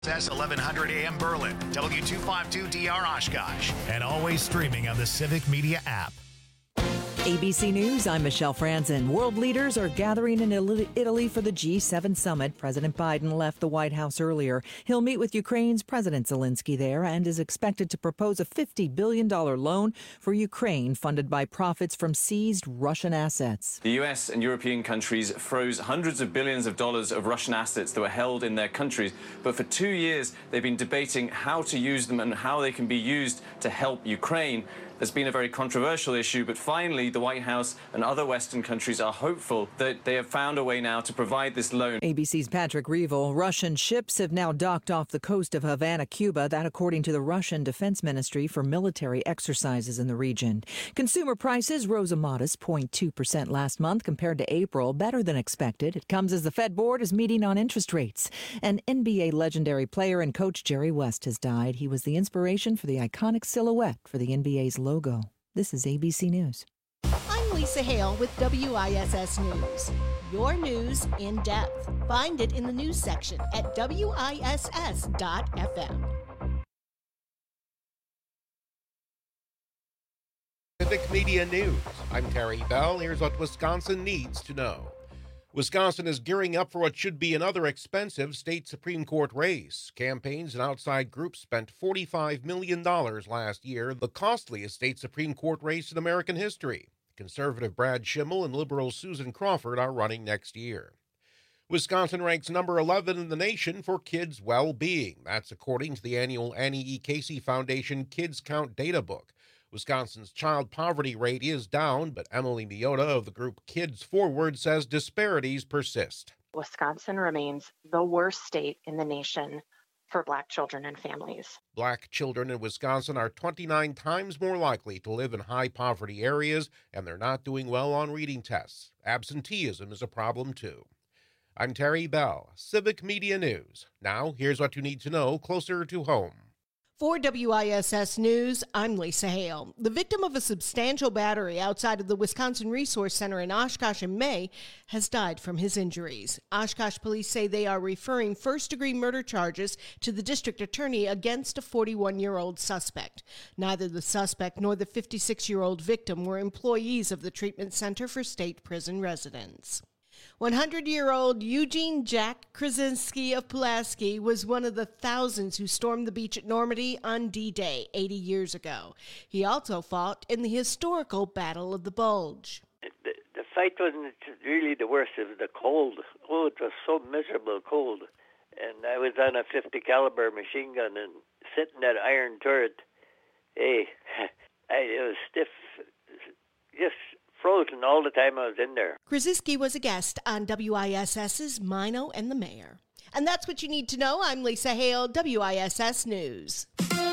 Says 1100 AM Berlin, W252DR Oshkosh, and always streaming on the Civic Media app. ABC News, I'm Michelle Franzen. World leaders are gathering in Italy for the G7 summit. President Biden left the White House earlier. He'll meet with Ukraine's President Zelensky there and is expected to propose a $50 billion loan for Ukraine funded by profits from seized Russian assets. The U.S. and European countries froze hundreds of billions of dollars of Russian assets that were held in their countries. But for 2 years, they've been debating how to use them and how they can be used to help Ukraine. It's been a very controversial issue, but finally the White House and other Western countries are hopeful that they have found a way now to provide this loan. ABC's Patrick Reevell. Russian ships have now docked off the coast of Havana, Cuba. That according to the Russian Defense Ministry for military exercises in the region. Consumer prices rose a modest 0.2% last month compared to April, better than expected. It comes as the Fed board is meeting on interest rates. An NBA legendary player and coach Jerry West has died. He was the inspiration for the iconic silhouette for the NBA's logo. This is ABC News. I'm Lisa Hale with WISS News. Your news in depth. Find it in the news section at WISS.FM. Civic Media News. I'm Terry Bell. Here's what Wisconsin needs to know. Wisconsin is gearing up for what should be another expensive state Supreme Court race. Campaigns and outside groups spent $45 million last year, the costliest state Supreme Court race in American history. Conservative Brad Schimmel and liberal Susan Crawford are running next year. Wisconsin ranks number 11 in the nation for kids' well-being. That's according to the annual Annie E. Casey Foundation Kids Count Data Book. Wisconsin's child poverty rate is down, but Emily Miota of the group Kids Forward says disparities persist. Wisconsin remains the worst state in the nation for Black children and families. Black children in Wisconsin are 29 times more likely to live in high poverty areas, and they're not doing well on reading tests. Absenteeism is a problem, too. I'm Terry Bell, Civic Media News. Now, here's what you need to know closer to home. For WISS News, I'm Lisa Hale. The victim of a substantial battery outside of the Wisconsin Resource Center in Oshkosh in May has died from his injuries. Oshkosh police say they are referring first-degree murder charges to the district attorney against a 41-year-old suspect. Neither the suspect nor the 56-year-old victim were employees of the treatment center for state prison residents. 100-year-old Eugene Jack Krasinski of Pulaski was one of the thousands who stormed the beach at Normandy on D-Day 80 years ago. He also fought in the historical Battle of the Bulge. The fight wasn't really the worst. It was the cold. Oh, it was so miserable cold. And I was on a 50 caliber machine gun and sitting in that iron turret. Hey, it was stiff. Just frozen all the time I was in there. Krasinski was a guest on WISS's Mino and the Mayor. And that's what you need to know. I'm Lisa Hale, WISS News.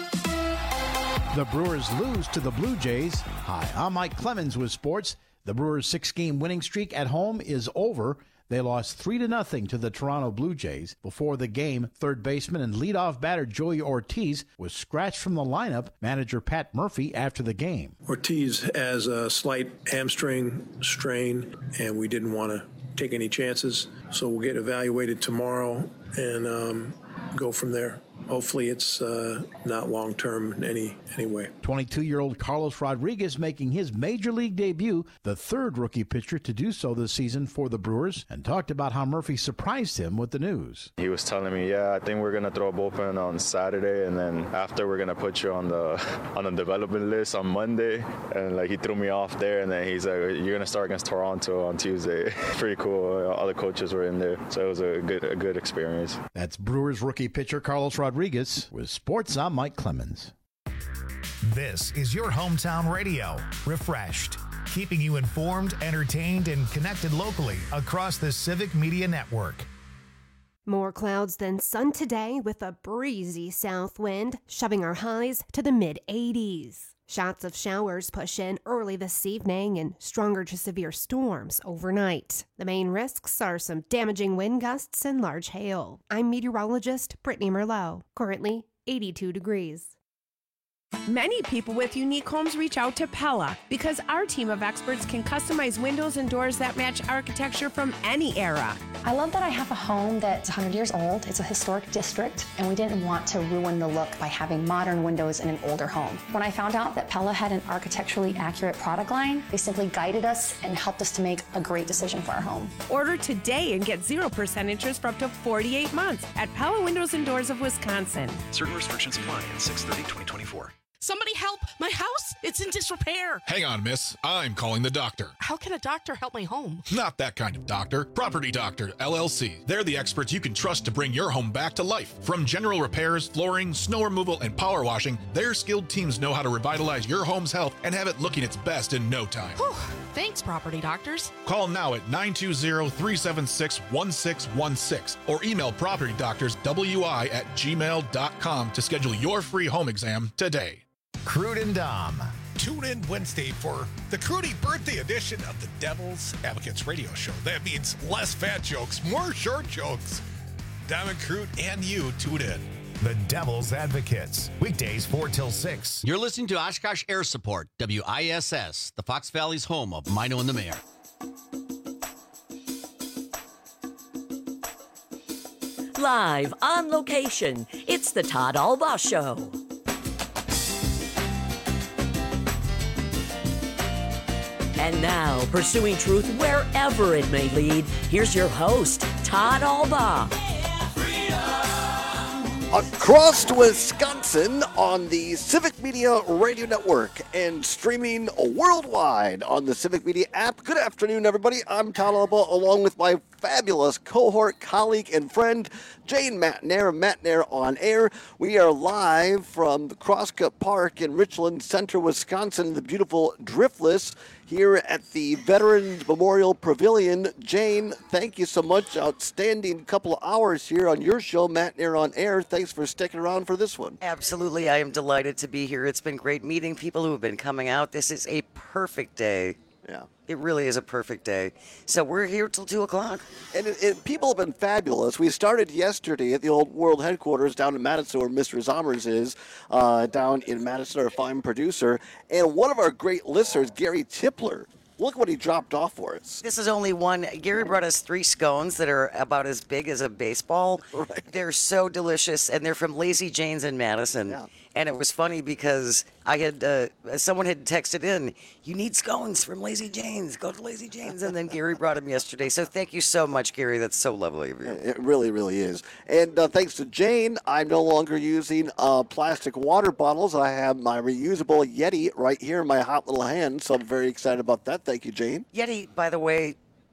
The Brewers lose to the Blue Jays. Hi, I'm Mike Clemens with sports. The Brewers' 6-game winning streak at home is over. They lost 3-0 to the Toronto Blue Jays. Before the game, third baseman and leadoff batter Joey Ortiz was scratched from the lineup. Manager Pat Murphy after the game. Ortiz has a slight hamstring strain, and we didn't want to take any chances. So we'll get evaluated tomorrow and go from there. Hopefully it's not long-term in any way. 22-year-old Carlos Rodriguez making his major league debut, the third rookie pitcher to do so this season for the Brewers, and talked about how Murphy surprised him with the news. He was telling me, I think we're going to throw a bullpen on Saturday, and then after we're going to put you on the development list on Monday. And he threw me off there, and then he's like, you're going to start against Toronto on Tuesday. Pretty cool. All the coaches were in there, so it was a good experience. That's Brewers rookie pitcher Carlos Rodriguez. With sports, I'm Mike Clemens. This is your hometown radio, Refreshed, keeping you informed, entertained, and connected locally across the Civic Media Network. More clouds than sun today with a breezy south wind, shoving our highs to the mid-80s. Shots of showers push in early this evening and stronger to severe storms overnight. The main risks are some damaging wind gusts and large hail. I'm meteorologist Brittany Merlot, currently 82 degrees. Many people with unique homes reach out to Pella because our team of experts can customize windows and doors that match architecture from any era. I love that I have a home that's 100 years old. It's a historic district, and we didn't want to ruin the look by having modern windows in an older home. When I found out that Pella had an architecturally accurate product line, they simply guided us and helped us to make a great decision for our home. Order today and get 0% interest for up to 48 months at Pella Windows and Doors of Wisconsin. Certain restrictions apply at 6/30/2024. Somebody help! My house! It's in disrepair! Hang on, miss. I'm calling the doctor. How can a doctor help my home? Not that kind of doctor. Property Doctor, LLC. They're the experts you can trust to bring your home back to life. From general repairs, flooring, snow removal, and power washing, their skilled teams know how to revitalize your home's health and have it looking its best in no time. Whew. Thanks, Property Doctors. Call now at 920-376-1616 or email propertydoctorswi@gmail.com to schedule your free home exam today. Crude and Dom. Tune in Wednesday for the Crudy birthday edition of the Devil's Advocates radio show. That means less fat jokes, more short jokes. Dom and Crude and you tune in. The Devil's Advocates. Weekdays 4 till 6. You're listening to Oshkosh Air Support, WISS, the Fox Valley's home of Mino and the Mayor. Live on location, it's the Todd Albaugh Show. And now, pursuing truth wherever it may lead, here's your host, Todd Albaugh. Across Wisconsin on the Civic Media Radio Network and streaming worldwide on the Civic Media app. Good afternoon, everybody. I'm Todd Albaugh, along with my fabulous cohort, colleague, and friend, Jane Matnair, Matnair on Air. We are live from the Crosscut Park in Richland Center, Wisconsin, the beautiful Driftless, here at the Veterans Memorial Pavilion. Jane, thank you so much. Outstanding couple of hours here on your show, Matnair on Air. Thanks for sticking around for this one. Absolutely. I am delighted to be here. It's been great meeting people who have been coming out. This is a perfect day. Yeah. It really is a perfect day. So we're here till 2 o'clock. And people have been fabulous. We started yesterday at the old World Headquarters down in Madison, where Mr. Zommers is, down in Madison, our fine producer. And one of our great listeners, Gary Tipler, look what he dropped off for us. This is only one. Gary brought us 3 scones that are about as big as a baseball. Right. They're so delicious, and they're from Lazy Jane's in Madison. Yeah. And it was funny because I had someone had texted in, "You need scones from Lazy Jane's. Go to Lazy Jane's." And then Gary brought them yesterday. So thank you so much, Gary. That's so lovely of you. It really, really is. And thanks to Jane, I'm no longer using plastic water bottles. I have my reusable Yeti right here in my hot little hand. So I'm very excited about that. Thank you, Jane. Yeti, by the way,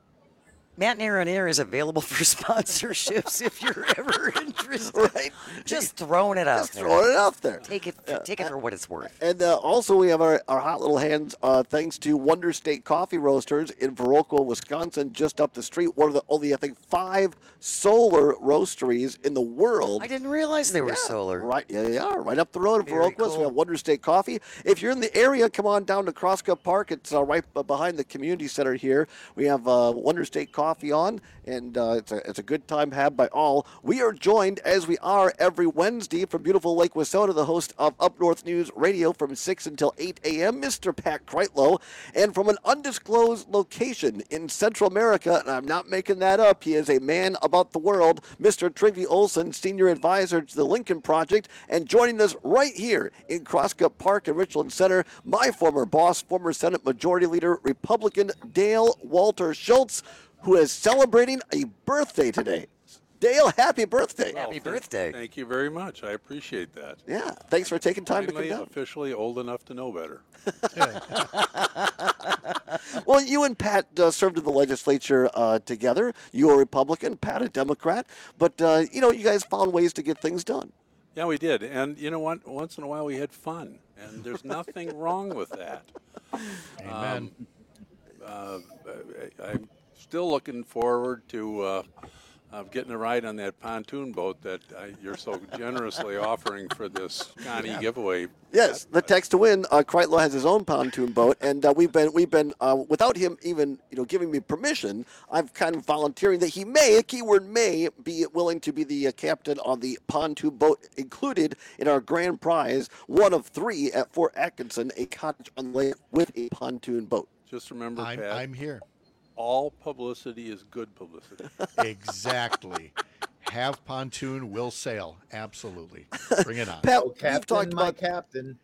Matnair on Air is available for sponsorships if you're ever interested. Right. Just throwing it out Just there. throwing it out there. Take it for what it's worth. And also we have our hot little hands thanks to Wonder State Coffee Roasters in Viroqua, Wisconsin, just up the street. One of the only, I think, 5 solar roasteries in the world. I didn't realize they were solar. Right, yeah, they are. Right up the road in Very Viroqua. cool. So we have Wonder State Coffee. If you're in the area, come on down to Crosscut Park. It's right behind the community center here. We have Wonder State Coffee on, and it's a good time had by all. We are joined, as we are every Wednesday, from beautiful Lake Wissota, the host of Up North News Radio from 6 until 8 a.m., Mr. Pat Kreitlow, and from an undisclosed location in Central America, and I'm not making that up, he is a man about the world, Mr. Trygve Olsen, Senior Advisor to the Lincoln Project, and joining us right here in Crosscut Park and Richland Center, my former boss, former Senate Majority Leader, Republican Dale Walter Schultz, who is celebrating a birthday today. Dale, happy birthday. Happy birthday. Thank you very much. I appreciate that. Yeah, thanks for taking time Finally, to come down. officially old enough to know better. Well, you and Pat served in the legislature together. You a Republican, Pat a Democrat. But, you guys found ways to get things done. Yeah, we did. And you know what? Once in a while we had fun. And there's nothing wrong with that. Amen. I'm still looking forward to of getting a ride on that pontoon boat that you're so generously offering for this Connie giveaway. Yes, the text to win. Kreitlow has his own pontoon boat, and we've been without him even giving me permission. I've kind of volunteering that he may, keyword may, be willing to be the captain on the pontoon boat included in our grand prize, one of 3 at Fort Atkinson, a cottage on the lake with a pontoon boat. Just remember, Pat, I'm here. All publicity is good publicity. Exactly. Have pontoon, will sail. Absolutely. Bring it on. Pat, Captain, we've talked my about captain.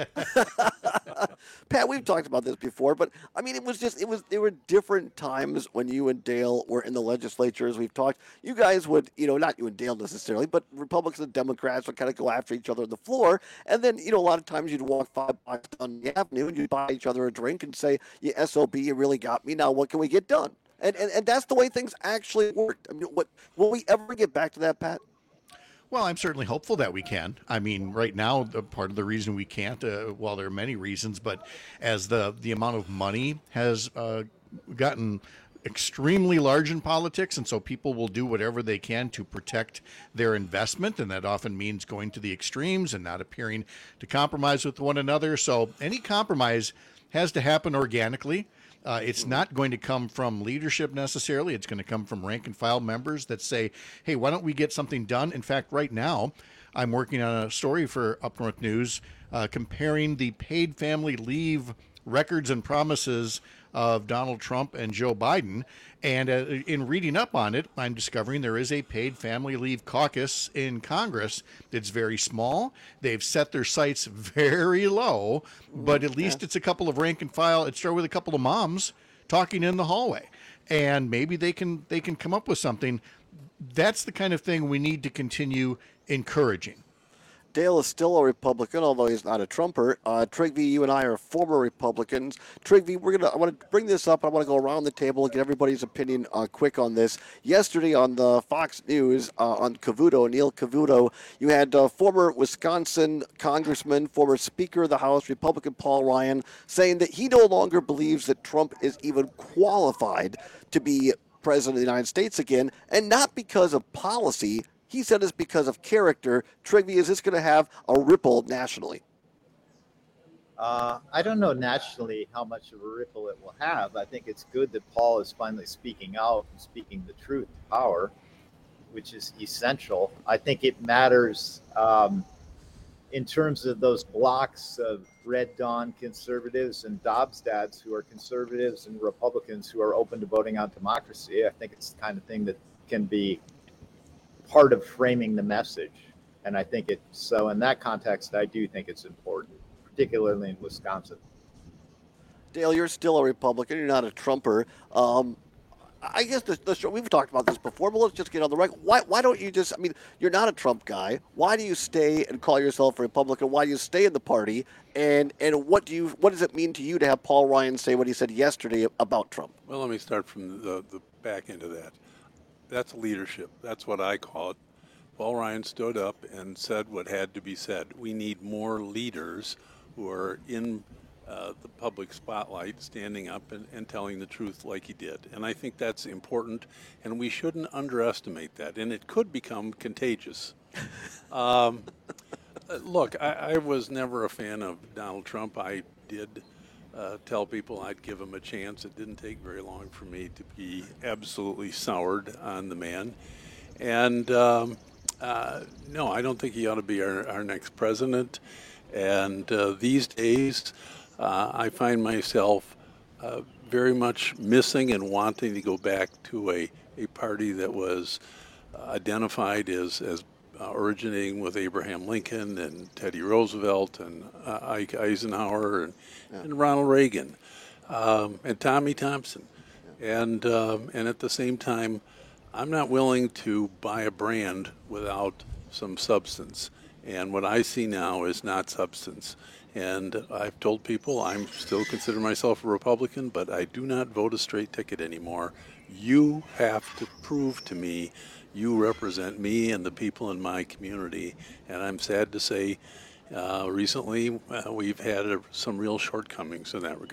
Pat, we've talked about this before, but I mean, there were different times when you and Dale were in the legislature, as we've talked. You guys would, not you and Dale necessarily, but Republicans and Democrats would kind of go after each other on the floor. And then, a lot of times you'd walk 5 blocks down the avenue and you'd buy each other a drink and say, you SOB, you really got me. Now what can we get done? And that's the way things actually worked. I mean, will we ever get back to that, Pat? Well, I'm certainly hopeful that we can. I mean, right now, part of the reason we can't, well, there are many reasons, but as the amount of money has gotten extremely large in politics, and so people will do whatever they can to protect their investment, and that often means going to the extremes and not appearing to compromise with one another. So any compromise has to happen organically. It's not going to come from leadership necessarily. It's going to come from rank and file members that say, hey, why don't we get something done? In fact, right now, I'm working on a story for Up North News comparing the paid family leave records and promises of Donald Trump and Joe Biden. And in reading up on it, I'm discovering there is a paid family leave caucus in Congress that's very small. They've set their sights very low, but at least it's a couple of rank and file. It started with a couple of moms talking in the hallway, and maybe they can come up with something. That's the kind of thing we need to continue encouraging. Dale is still a Republican, although he's not a Trumper. Trigby, you and I are former Republicans. Trigby, I want to bring this up. I want to go around the table and get everybody's opinion quick on this. Yesterday on the Fox News, on Cavuto, Neil Cavuto, you had former Wisconsin Congressman, former Speaker of the House, Republican Paul Ryan, saying that he no longer believes that Trump is even qualified to be president of the United States again, and not because of policy. He said it's because of character. Trigby, is this going to have a ripple nationally? I don't know nationally how much of a ripple it will have. I think it's good that Paul is finally speaking out and speaking the truth to power, which is essential. I think it matters in terms of those blocks of Red Dawn conservatives and Dobbs dads who are conservatives and Republicans who are open to voting on democracy. I think it's the kind of thing that can be part of framing the message. And I think so in that context, I do think it's important, particularly in Wisconsin. Dale, you're still a Republican. You're not a Trumper. I guess we've talked about this before, but let's just get on the record. Why don't you just, you're not a Trump guy. Why do you stay and call yourself a Republican? Why do you stay in the party? And what does it mean to you to have Paul Ryan say what he said yesterday about Trump? Well, let me start from the back end of that. That's leadership. That's what I call it. Paul Ryan stood up and said what had to be said. We need more leaders who are in the public spotlight, standing up and telling the truth like he did. And I think that's important, and we shouldn't underestimate that. And it could become contagious. Look, I was never a fan of Donald Trump. I did tell people I'd give him a chance. It didn't take very long for me to be absolutely soured on the man. And no, I don't think he ought to be our next president. And these days, I find myself very much missing and wanting to go back to a party that was identified as originating with Abraham Lincoln and Teddy Roosevelt and Ike Eisenhower and Ronald Reagan and Tommy Thompson. And at the same time, I'm not willing to buy a brand without some substance. And what I see now is not substance. And I've told people I'm still consider myself a Republican, but I do not vote a straight ticket anymore. You have to prove to me you represent me and the people in my community. And I'm sad to say recently we've had some real shortcomings in that regard.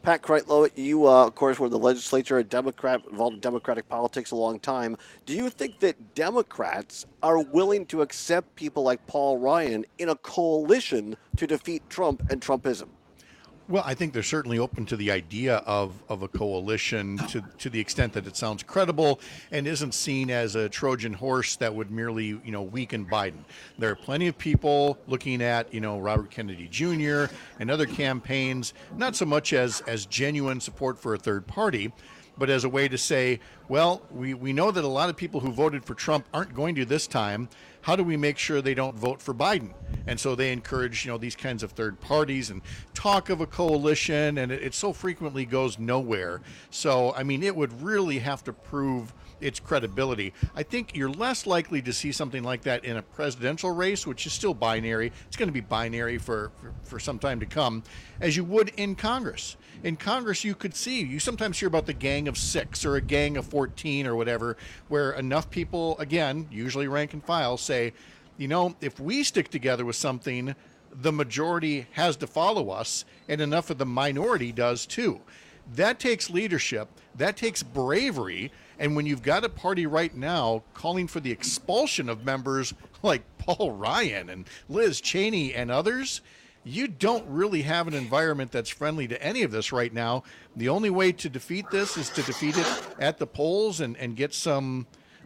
Pat Kreitlow, you, of course, were in the legislature, a Democrat, involved in Democratic politics a long time. Do you think that Democrats are willing to accept people like Paul Ryan in a coalition to defeat Trump and Trumpism? Well, I think they're certainly open to the idea of a coalition to the extent that it sounds credible and isn't seen as a Trojan horse that would merely, weaken Biden. There are plenty of people looking at, Robert Kennedy Jr. and other campaigns, not so much as genuine support for a third party, but as a way to say, well, we know that a lot of people who voted for Trump aren't going to this time. How do we make sure they don't vote for Biden? And so they encourage, these kinds of third parties and talk of a coalition, and it so frequently goes nowhere. So, it would really have to prove its credibility. I think you're less likely to see something like that in a presidential race, which is still binary. It's going to be binary for some time to come, as you would in Congress. In Congress, you sometimes hear about the gang of 6 or a gang of 14 or whatever, where enough people, again, usually rank and file, say, if we stick together with something, the majority has to follow us, and enough of the minority does too. That takes leadership. That takes bravery. And when you've got a party right now calling for the expulsion of members like Paul Ryan and Liz Cheney and others, you don't really have an environment that's friendly to any of this right now. The only way to defeat this is to defeat it at the polls and get some,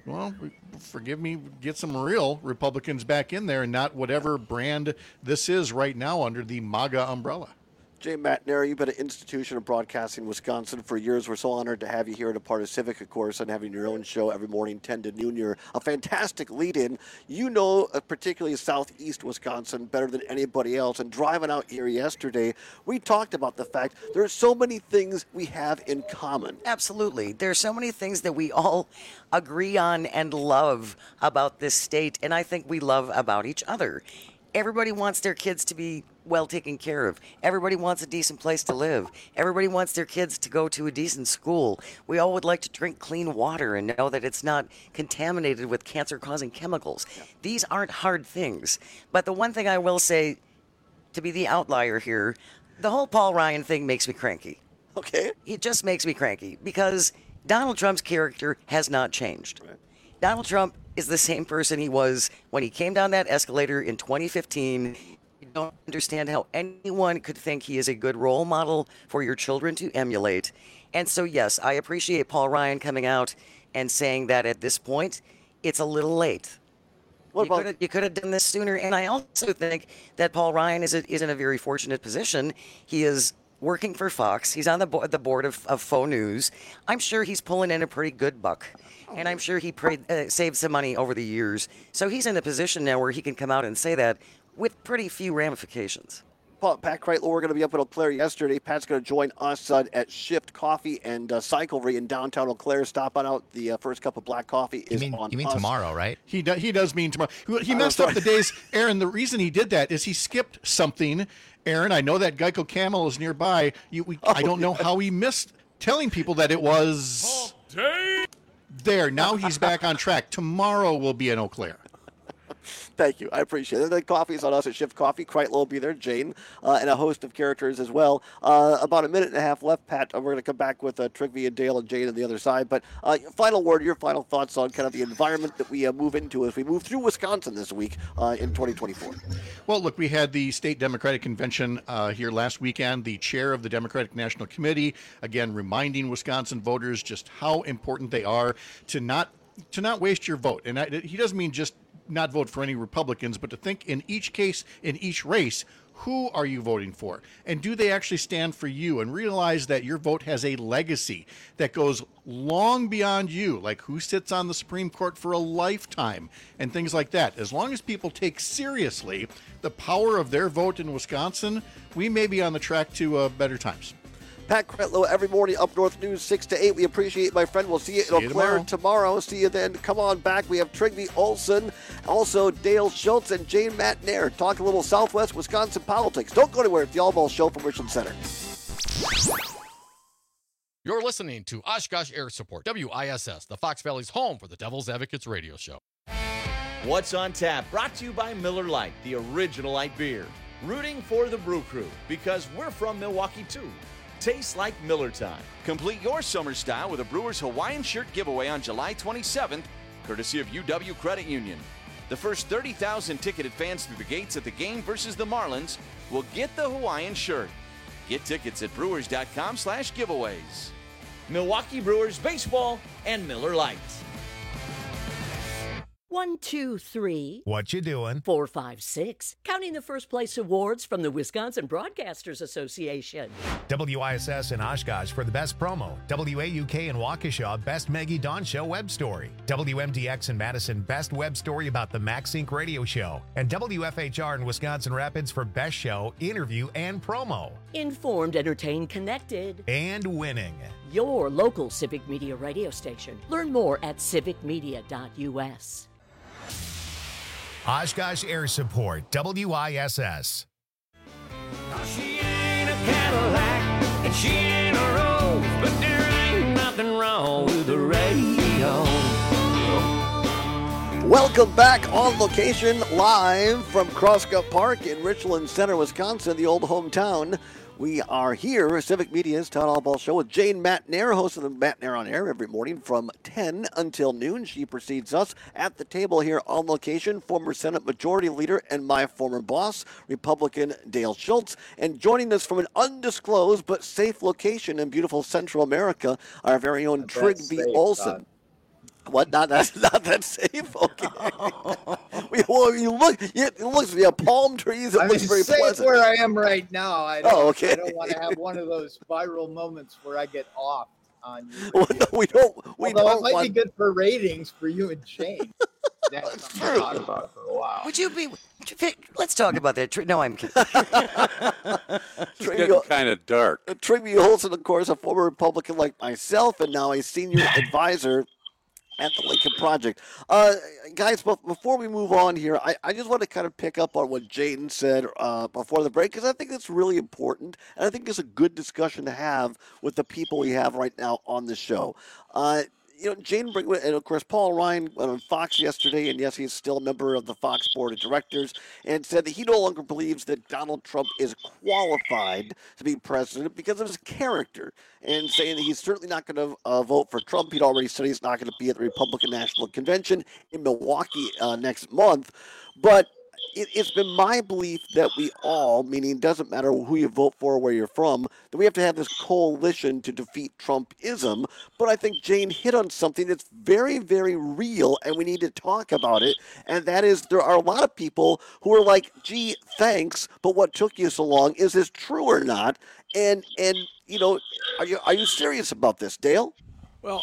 get some real Republicans back in there and not whatever brand this is right now under the MAGA umbrella. Jay Matt Nair, you've been an institution of broadcasting in Wisconsin for years. We're so honored to have you here at a part of Civic, of course, and having your own show every morning, 10 to noon. You're a fantastic lead-in. Particularly Southeast Wisconsin better than anybody else. And driving out here yesterday, we talked about the fact there are so many things we have in common. Absolutely. There's so many things that we all agree on and love about this state, and I think we love about each other. Everybody wants their kids to be well taken care of. Everybody wants a decent place to live. Everybody wants their kids to go to a decent school. We all would like to drink clean water and know that it's not contaminated with cancer-causing chemicals. Yeah. These aren't hard things. But the one thing I will say, to be the outlier here, the whole Paul Ryan thing makes me cranky. Okay. It just makes me cranky because Donald Trump's character has not changed. Right. Donald Trump is the same person he was when he came down that escalator in 2015. You don't understand how anyone could think he is a good role model for your children to emulate. And so, yes, I appreciate Paul Ryan coming out and saying that at this point, it's a little late. You could have done this sooner. And I also think that Paul Ryan is in a very fortunate position. He is working for Fox. He's on the board of Faux News. I'm sure he's pulling in a pretty good buck. And I'm sure he saved some money over the years. So he's in a position now where he can come out and say that with pretty few ramifications. Pat Kreitlow, we're going to be up in Eau Claire yesterday. Pat's going to join us at Shift Coffee and Cyclery in downtown Eau Claire. Stop on out. The first cup of black coffee is on us. You mean tomorrow, right? He does mean tomorrow. He messed up the days. Aaron, the reason he did that is he skipped something. Aaron, I know that Geico Camel is nearby. I don't know how he missed telling people that it was there. Now he's back on track. Tomorrow will be in Eau Claire. Thank you. I appreciate it. The coffee's on us at Shift Coffee. Kreitlow will be there, Jane, and a host of characters as well. About a minute and a half left, Pat. We're going to come back with Trygve and Dale and Jane on the other side. But final word, your final thoughts on kind of the environment that we move into as we move through Wisconsin this week in 2024. Well, look, we had the state Democratic Convention here last weekend. The chair of the Democratic National Committee, again, reminding Wisconsin voters just how important they are to not waste your vote. And he doesn't mean just not vote for any Republicans, but to think in each case, in each race, who are you voting for? And do they actually stand for you? And realize that your vote has a legacy that goes long beyond you, like who sits on the Supreme Court for a lifetime and things like that. As long as people take seriously the power of their vote in Wisconsin, we may be on the track to better times. Pat Kreitlow, every morning, Up North News, 6 to 8. We appreciate it, my friend. We'll see you in Eau Claire tomorrow. See you then. Come on back. We have Trygve Olson, also Dale Schultz, and Jane Matt Nair. Talk a little Southwest Wisconsin politics. Don't go anywhere. It's the All Ball Show from Richland Center. You're listening to Oshkosh Air Support, WISS, the Fox Valley's home for the Devil's Advocates radio show. What's on Tap, brought to you by Miller Lite, the original light beer. Rooting for the Brew Crew, because we're from Milwaukee, too. tastes like Miller time. Complete your summer style with a Brewers Hawaiian shirt giveaway on July 27th, courtesy of UW Credit Union. The first 30,000 ticketed fans through the gates at the game versus the Marlins will get the Hawaiian shirt. Get tickets at brewers.com/giveaways. Milwaukee Brewers baseball and Miller Lite. 1, 2, 3. What you doing? 4, 5, 6. Counting the first place awards from the Wisconsin Broadcasters Association. WISS in Oshkosh for the best promo. WAUK in Waukesha, best Maggie Dawn Show web story. WMDX in Madison, best web story about the MaxSync radio show. And WFHR in Wisconsin Rapids for best show, interview, and promo. Informed, entertained, connected. And winning. Your local Civic Media radio station. Learn more at civicmedia.us. Oshkosh Air Support, WISS. She ain't a Cadillac, and she ain't a Rose, but there ain't nothing wrong with the radio. Welcome back on location, live from Crosscup Park in Richland Center, Wisconsin, the old hometown. We are here, Civic Media's Town Hall Ball Show with Jane Matnair, host of the Matnair on Air every morning from 10 until noon. She precedes us at the table here on location, former Senate Majority Leader and my former boss, Republican Dale Schultz. And joining us from an undisclosed but safe location in beautiful Central America, our very own Trygve Olsen. What? Not that safe? Okay. It looks palm trees. It looks very pleasant. Where I am right now. I don't want to have one of those viral moments where I get off on you. Well, no, we don't. It might be good for ratings for you and Jane. That's something to talk about for a while. Let's talk about that. No, I'm kidding. It's getting kind of dark. Trygve Olsen, of course, a former Republican like myself, and now a senior advisor at the Lincoln Project. Guys, before we move on here, I just want to kind of pick up on what Jayden said before the break, because I think it's really important, and I think it's a good discussion to have with the people we have right now on the show. Jane Brinkman, and of course Paul Ryan went on Fox yesterday, and yes, he's still a member of the Fox Board of Directors, and said that he no longer believes that Donald Trump is qualified to be president because of his character, and saying that he's certainly not going to vote for Trump. He'd already said he's not going to be at the Republican National Convention in Milwaukee next month, but it's been my belief that we all, meaning it doesn't matter who you vote for or where you're from, that we have to have this coalition to defeat Trumpism. But I think Jane hit on something that's very, very real, and we need to talk about it. And that is, there are a lot of people who are like, gee, thanks, but what took you so long? Is this true or not? And are you serious about this, Dale? Well,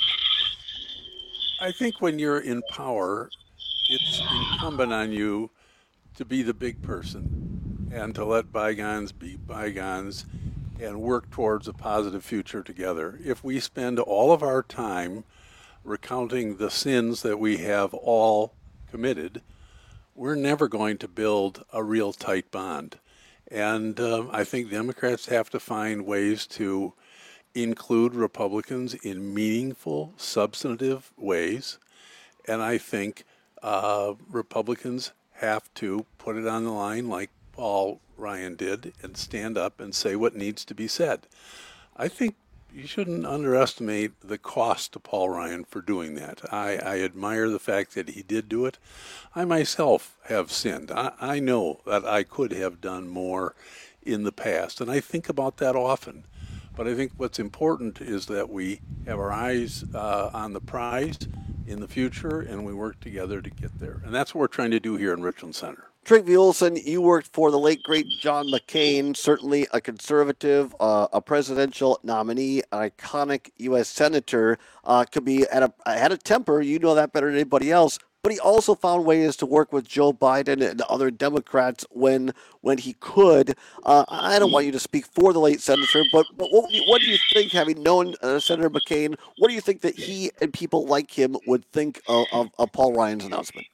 I think when you're in power, it's incumbent on you to be the big person and to let bygones be bygones and work towards a positive future together. If we spend all of our time recounting the sins that we have all committed, we're never going to build a real tight bond. And I think Democrats have to find ways to include Republicans in meaningful, substantive ways. And I think Republicans have to put it on the line like Paul Ryan did and stand up and say what needs to be said. I think you shouldn't underestimate the cost to Paul Ryan for doing that. I admire the fact that he did do it. I myself have sinned. I know that I could have done more in the past, and I think about that often. But I think what's important is that we have our eyes on the prize in the future, and we work together to get there. And that's what we're trying to do here in Richland Center. Trygve Olsen, you worked for the late, great John McCain, certainly a conservative, a presidential nominee, an iconic U.S. senator, could be had a temper, you know that better than anybody else, but he also found ways to work with Joe Biden and other Democrats when he could. I don't want you to speak for the late senator, but what do you think, having known Senator McCain, what do you think that he and people like him would think of Paul Ryan's announcement?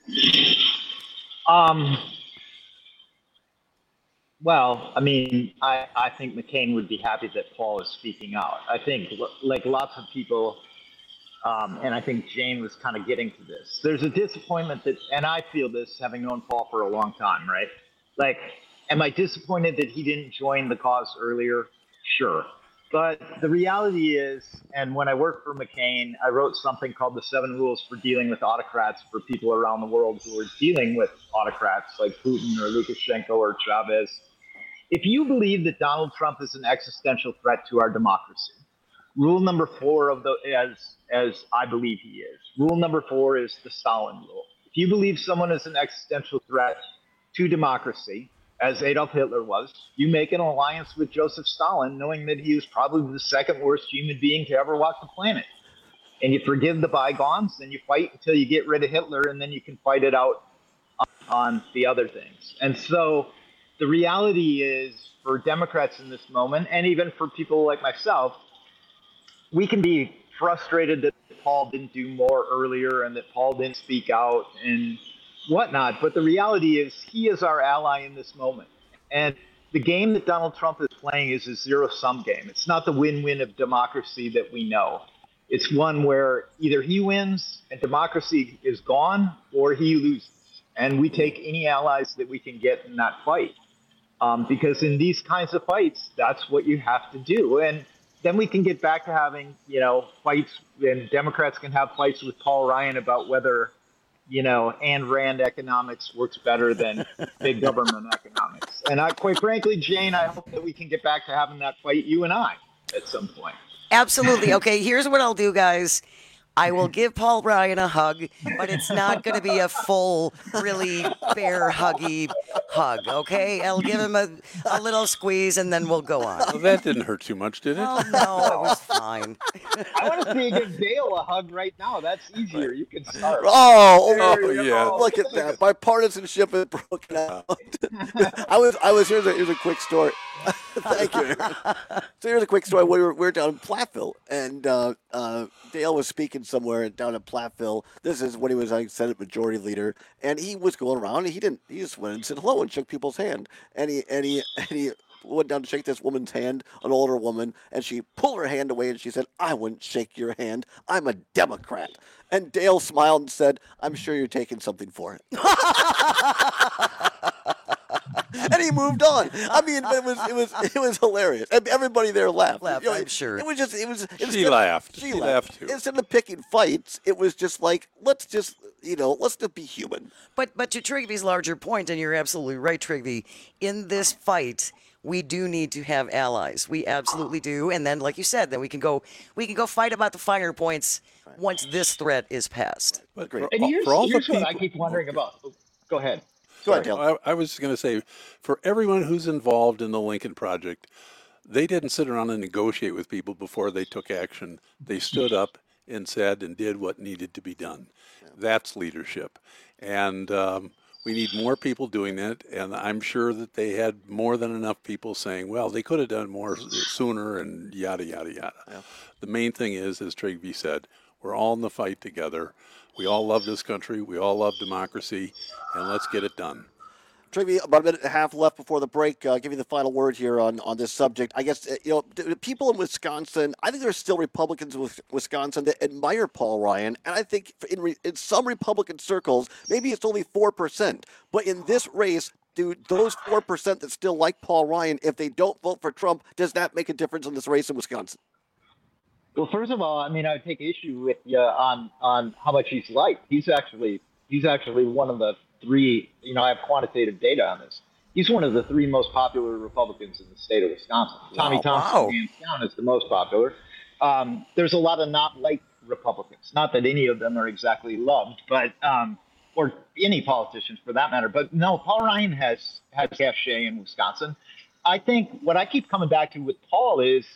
Well, I mean, I think McCain would be happy that Paul is speaking out. I think, like lots of people, and I think Jane was kind of getting to this. There's a disappointment that, and I feel this having known Paul for a long time, right? Like, am I disappointed that he didn't join the cause earlier? Sure. But the reality is, and when I worked for McCain, I wrote something called the 7 Rules for Dealing with Autocrats for people around the world who are dealing with autocrats like Putin or Lukashenko or Chavez. If you believe that Donald Trump is an existential threat to our democracy, rule number 4 of the, as I believe he is, rule number 4 is the Stalin rule. If you believe someone is an existential threat to democracy, as Adolf Hitler was, you make an alliance with Joseph Stalin, knowing that he was probably the second worst human being to ever walk the planet. And you forgive the bygones, and you fight until you get rid of Hitler, and then you can fight it out on the other things. And so the reality is, for Democrats in this moment, and even for people like myself, we can be frustrated that Paul didn't do more earlier and that Paul didn't speak out and whatnot. But the reality is he is our ally in this moment. And the game that Donald Trump is playing is a zero-sum game. It's not the win-win of democracy that we know. It's one where either he wins and democracy is gone, or he loses. And we take any allies that we can get in that fight. Because in these kinds of fights, that's what you have to do. And then we can get back to having, fights, and Democrats can have fights with Paul Ryan about whether, Ayn Rand economics works better than big government economics. And quite frankly, Jane, I hope that we can get back to having that fight, you and I, at some point. Absolutely. Okay, here's what I'll do, guys. I will give Paul Ryan a hug, but it's not going to be a full, really bear huggy hug, okay? I'll give him a little squeeze, and then we'll go on. Well, that didn't hurt too much, did it? Oh, no, it was fine. I want to see you give Dale a hug right now. That's easier. You can start. Yeah. Look at that. Bipartisanship is broken out. Here's a quick story. Thank you, Aaron. So here's a quick story. We were down in Platteville, and Dale was speaking somewhere down in Platteville. This is when he was Senate Majority Leader, and he was going around. And he just went and said hello and shook people's hand. And he went down to shake this woman's hand, an older woman, and she pulled her hand away and she said, "I wouldn't shake your hand. I'm a Democrat." And Dale smiled and said, "I'm sure you're taking something for it." And he moved on. I mean, it was hilarious. Everybody there laughed. I'm sure. It was just She laughed. She laughed too. Instead of picking fights, it was just like, let's just be human. But to Trigby's larger point, and you're absolutely right, Trigby, in this fight, we do need to have allies. We absolutely do. And then, like you said, then we can go fight about the finer points once this threat is passed. But And here's what I keep wondering about. Go ahead. Go ahead, Dale. I was going to say, for everyone who's involved in the Lincoln Project, they didn't sit around and negotiate with people before they took action. They stood up and said and did what needed to be done. That's leadership. And we need more people doing that. And I'm sure that they had more than enough people saying, well, they could have done more sooner and yada, yada, yada. Yeah. The main thing is, as Trigby said, we're all in the fight together. We all love this country. We all love democracy, and let's get it done. Trigby, about a minute and a half left before the break. Give you the final word here on this subject. I guess, people in Wisconsin, I think there's still Republicans in Wisconsin that admire Paul Ryan. And I think in some Republican circles, maybe it's only 4%. But in this race, do those 4% that still like Paul Ryan, if they don't vote for Trump, does that make a difference in this race in Wisconsin? Well, first of all, I mean, I would take issue with you on how much he's liked. He's actually one of the 3. I have quantitative data on this. He's one of the 3 most popular Republicans in the state of Wisconsin. Tommy Thompson, hands down, is the most popular. There's a lot of not liked Republicans. Not that any of them are exactly loved, but or any politicians for that matter. But no, Paul Ryan has cachet in Wisconsin. I think what I keep coming back to with Paul is,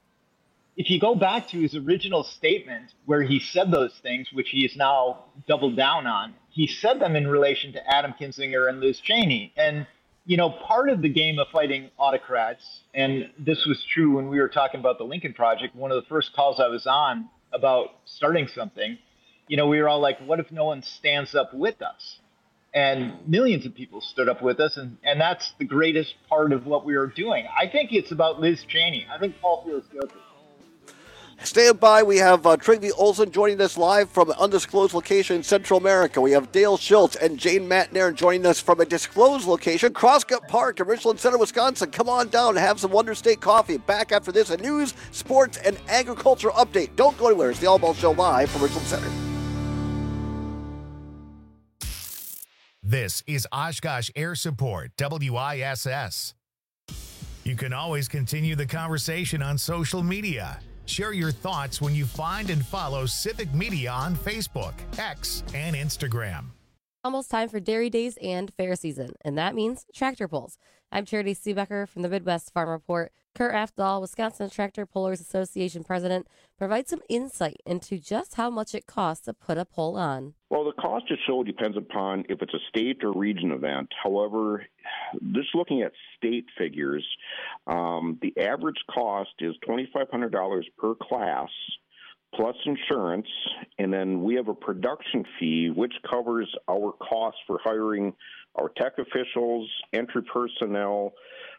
if you go back to his original statement where he said those things, which he has now doubled down on, he said them in relation to Adam Kinzinger and Liz Cheney. And, part of the game of fighting autocrats, and this was true when we were talking about the Lincoln Project, one of the first calls I was on about starting something, we were all like, what if no one stands up with us? And millions of people stood up with us, and that's the greatest part of what we were doing. I think it's about Liz Cheney. I think Paul feels guilty. Stand by. We have Trygve Olsen joining us live from an undisclosed location in Central America. We have Dale Schultz and Jane Matnair joining us from a disclosed location, Crosscut Park in Richland Center, Wisconsin. Come on down and have some Wonder State coffee. Back after this, a news, sports, and agriculture update. Don't go anywhere. It's the All Ball Show live from Richland Center. This is Oshkosh Air Support, WISS. You can always continue the conversation on social media. Share your thoughts when you find and follow Civic Media on Facebook, X, and Instagram. Almost time for dairy days and fair season, and that means tractor pulls. I'm Charity Seebecker from the Midwest Farm Report. Kurt Afdahl, Wisconsin Tractor Pullers Association president, provides some insight into just how much it costs to put a pull on. Well, the cost of show depends upon if it's a state or region event. However, just looking at state figures, the average cost is $2,500 per class plus insurance, and then we have a production fee which covers our costs for hiring our tech officials, entry personnel.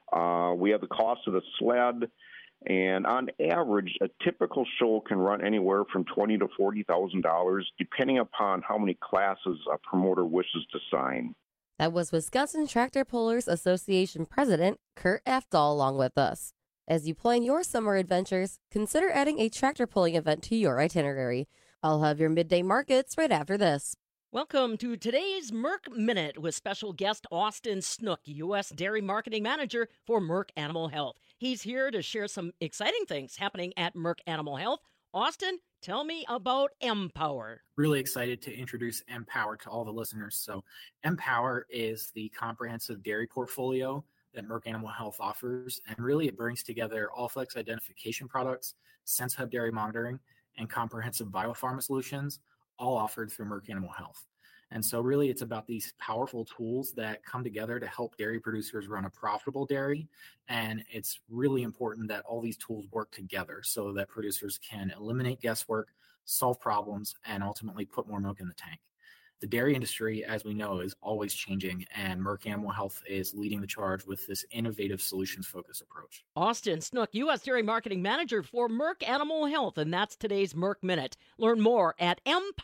We have the cost of the sled, and on average, a typical show can run anywhere from $20,000 to $40,000, depending upon how many classes a promoter wishes to sign. That was Wisconsin Tractor Pullers Association President Kurt Afdahl along with us. As you plan your summer adventures, consider adding a tractor pulling event to your itinerary. I'll have your midday markets right after this. Welcome to today's Merck Minute with special guest Austin Snook, U.S. Dairy Marketing Manager for Merck Animal Health. He's here to share some exciting things happening at Merck Animal Health. Austin, tell me about Empower. Really excited to introduce Empower to all the listeners. So Empower is the comprehensive dairy portfolio that Merck Animal Health offers, and really it brings together Allflex identification products, SenseHub dairy monitoring, and comprehensive biopharma solutions, all offered through Merck Animal Health. And so really it's about these powerful tools that come together to help dairy producers run a profitable dairy. And it's really important that all these tools work together so that producers can eliminate guesswork, solve problems, and ultimately put more milk in the tank. The dairy industry, as we know, is always changing, and Merck Animal Health is leading the charge with this innovative solutions-focused approach. Austin Snook, U.S. Dairy Marketing Manager for Merck Animal Health, and that's today's Merck Minute. Learn more at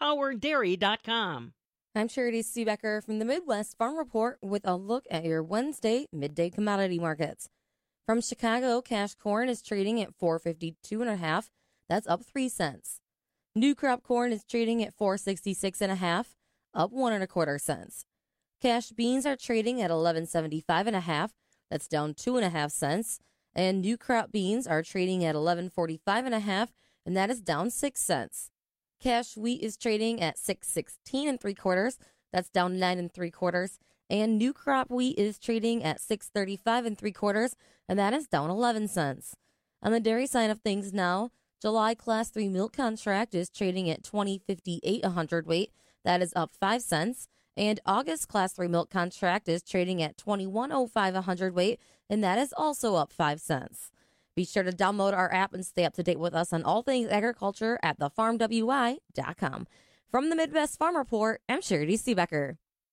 empowerdairy.com. I'm Charity Seebecker from the Midwest Farm Report with a look at your Wednesday midday commodity markets. From Chicago, cash corn is trading at $4.52.5. That's up 3 cents. New crop corn is trading at $4.66.5. Up 1 1/4 cents. Cash beans are trading at $11.75.5. That's down 2.5 cents. And new crop beans are trading at $11.45.5, and that is down 6 cents. Cash wheat is trading at $6.16 3/4. That's down 9 3/4. And new crop wheat is trading at $6.35 3/4, and that is down 11 cents. On the dairy side of things now, July Class 3 milk contract is trading at $20.58 a hundredweight. That is up 5 cents. And August Class 3 milk contract is trading at $21.05 a hundredweight, and that is also up 5 cents. Be sure to download our app and stay up to date with us on all things agriculture at thefarmwi.com. From the Midwest Farm Report, I'm Charity Seebecker.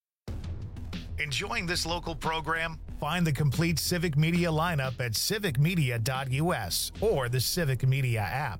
Enjoying this local program? Find the complete Civic Media lineup at civicmedia.us or the Civic Media app.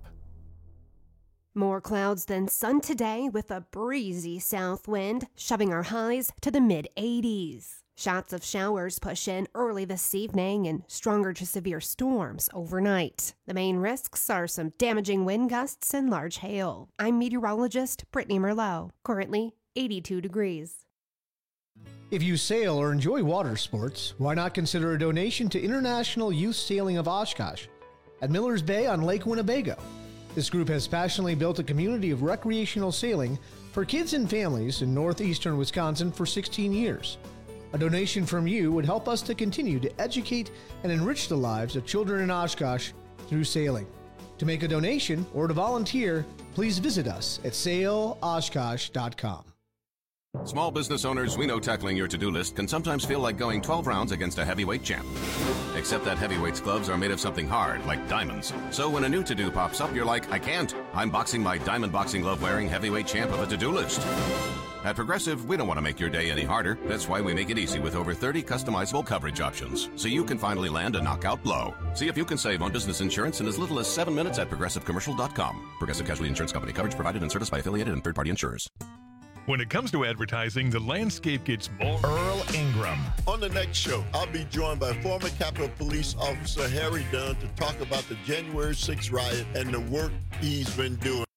More clouds than sun today with a breezy south wind, shoving our highs to the mid-80s. Shots of showers push in early this evening and stronger to severe storms overnight. The main risks are some damaging wind gusts and large hail. I'm meteorologist Brittany Merlot, currently 82 degrees. If you sail or enjoy water sports, why not consider a donation to International Youth Sailing of Oshkosh at Millers Bay on Lake Winnebago. This group has passionately built a community of recreational sailing for kids and families in northeastern Wisconsin for 16 years. A donation from you would help us to continue to educate and enrich the lives of children in Oshkosh through sailing. To make a donation or to volunteer, please visit us at sailoshkosh.com. Small business owners, we know tackling your to-do list can sometimes feel like going 12 rounds against a heavyweight champ. Except that heavyweight's gloves are made of something hard, like diamonds. So when a new to-do pops up, you're like, I can't. I'm boxing my diamond boxing glove wearing heavyweight champ of a to-do list. At Progressive, we don't want to make your day any harder. That's why we make it easy with over 30 customizable coverage options, so you can finally land a knockout blow. See if you can save on business insurance in as little as 7 minutes at ProgressiveCommercial.com. Progressive Casualty Insurance Company. Coverage provided and serviced by affiliated and third-party insurers. When it comes to advertising, the landscape gets more. Earl Ingram. On the next show, I'll be joined by former Capitol Police Officer Harry Dunn to talk about the January 6th riot and the work he's been doing.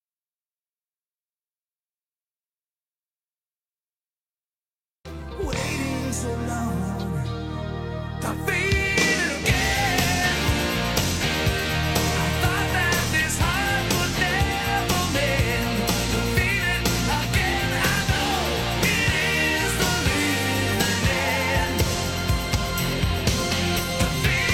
Waiting so long, I feel it again. I thought that this heart would never mend. To feel it again, I know it is the living end. To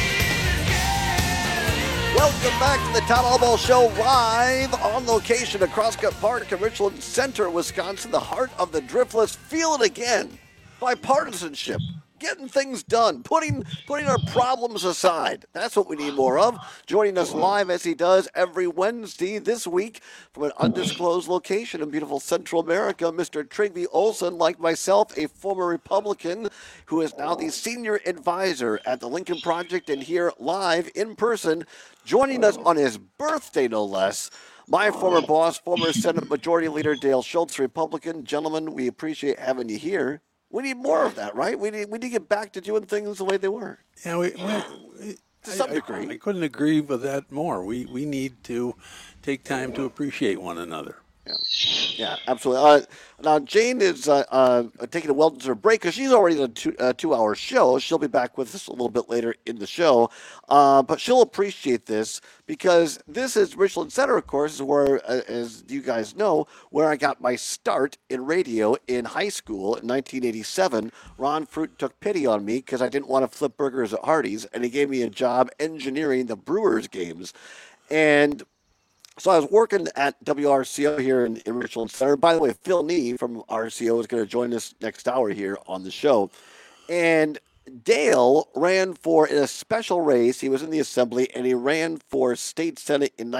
feel it again. Welcome back to the Town Hall Ball Show, live on location at Crosscut Park in Richland Center, Wisconsin, the heart of the Driftless. Feel it again. Bipartisanship, getting things done, putting our problems aside. That's what we need more of. Joining us live as he does every Wednesday this week from an undisclosed location in beautiful Central America, Mr. Trygve Olsen, like myself, a former Republican who is now the senior advisor at the Lincoln Project and here live in person, joining us on his birthday, no less. My former boss, former Senate Majority Leader Dale Schultz, Republican. Gentlemen, we appreciate having you here. We need more of that, right? We need to get back to doing things the way they were. Yeah, to some degree. I couldn't agree with that more. We need to take time to appreciate one another. Yeah, absolutely. Now, Jane is taking a well-deserved break because she's already in a two-hour show. She'll be back with us a little bit later in the show. But she'll appreciate this because this is Richland Center, of course, where, as you guys know, where I got my start in radio in high school in 1987. Ron Fruit took pity on me because I didn't want to flip burgers at Hardee's, and he gave me a job engineering the Brewers games. And so I was working at WRCO here in Richland Center. By the way, Phil Nee from RCO is going to join us next hour here on the show. And Dale ran for, in a special race, he was in the assembly, and he ran for state senate in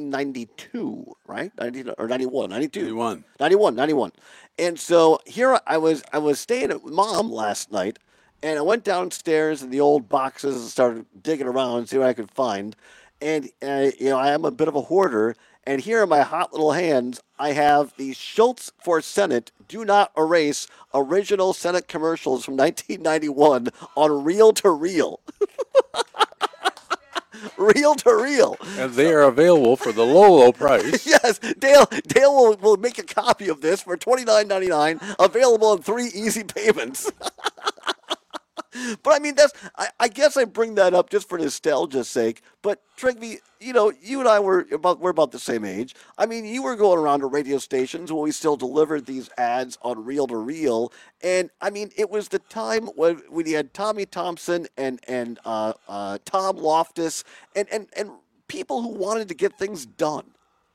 1992, right? 91, 92? 91. And so here I was staying at Mom last night, and I went downstairs in the old boxes and started digging around and see what I could find. And, I am a bit of a hoarder. And here in my hot little hands, I have the Schultz for Senate Do Not Erase original Senate commercials from 1991 on reel to reel. Reel to reel. And they are available for the low price. Yes, Dale will make a copy of this for $29.99, available in 3 easy payments. But I mean, I guess I bring that up just for nostalgia's sake. But Trygve, you and I we're about the same age. I mean, you were going around to radio stations when we still delivered these ads on reel to reel, and I mean, it was the time when you had Tommy Thompson and Tom Loftus and people who wanted to get things done.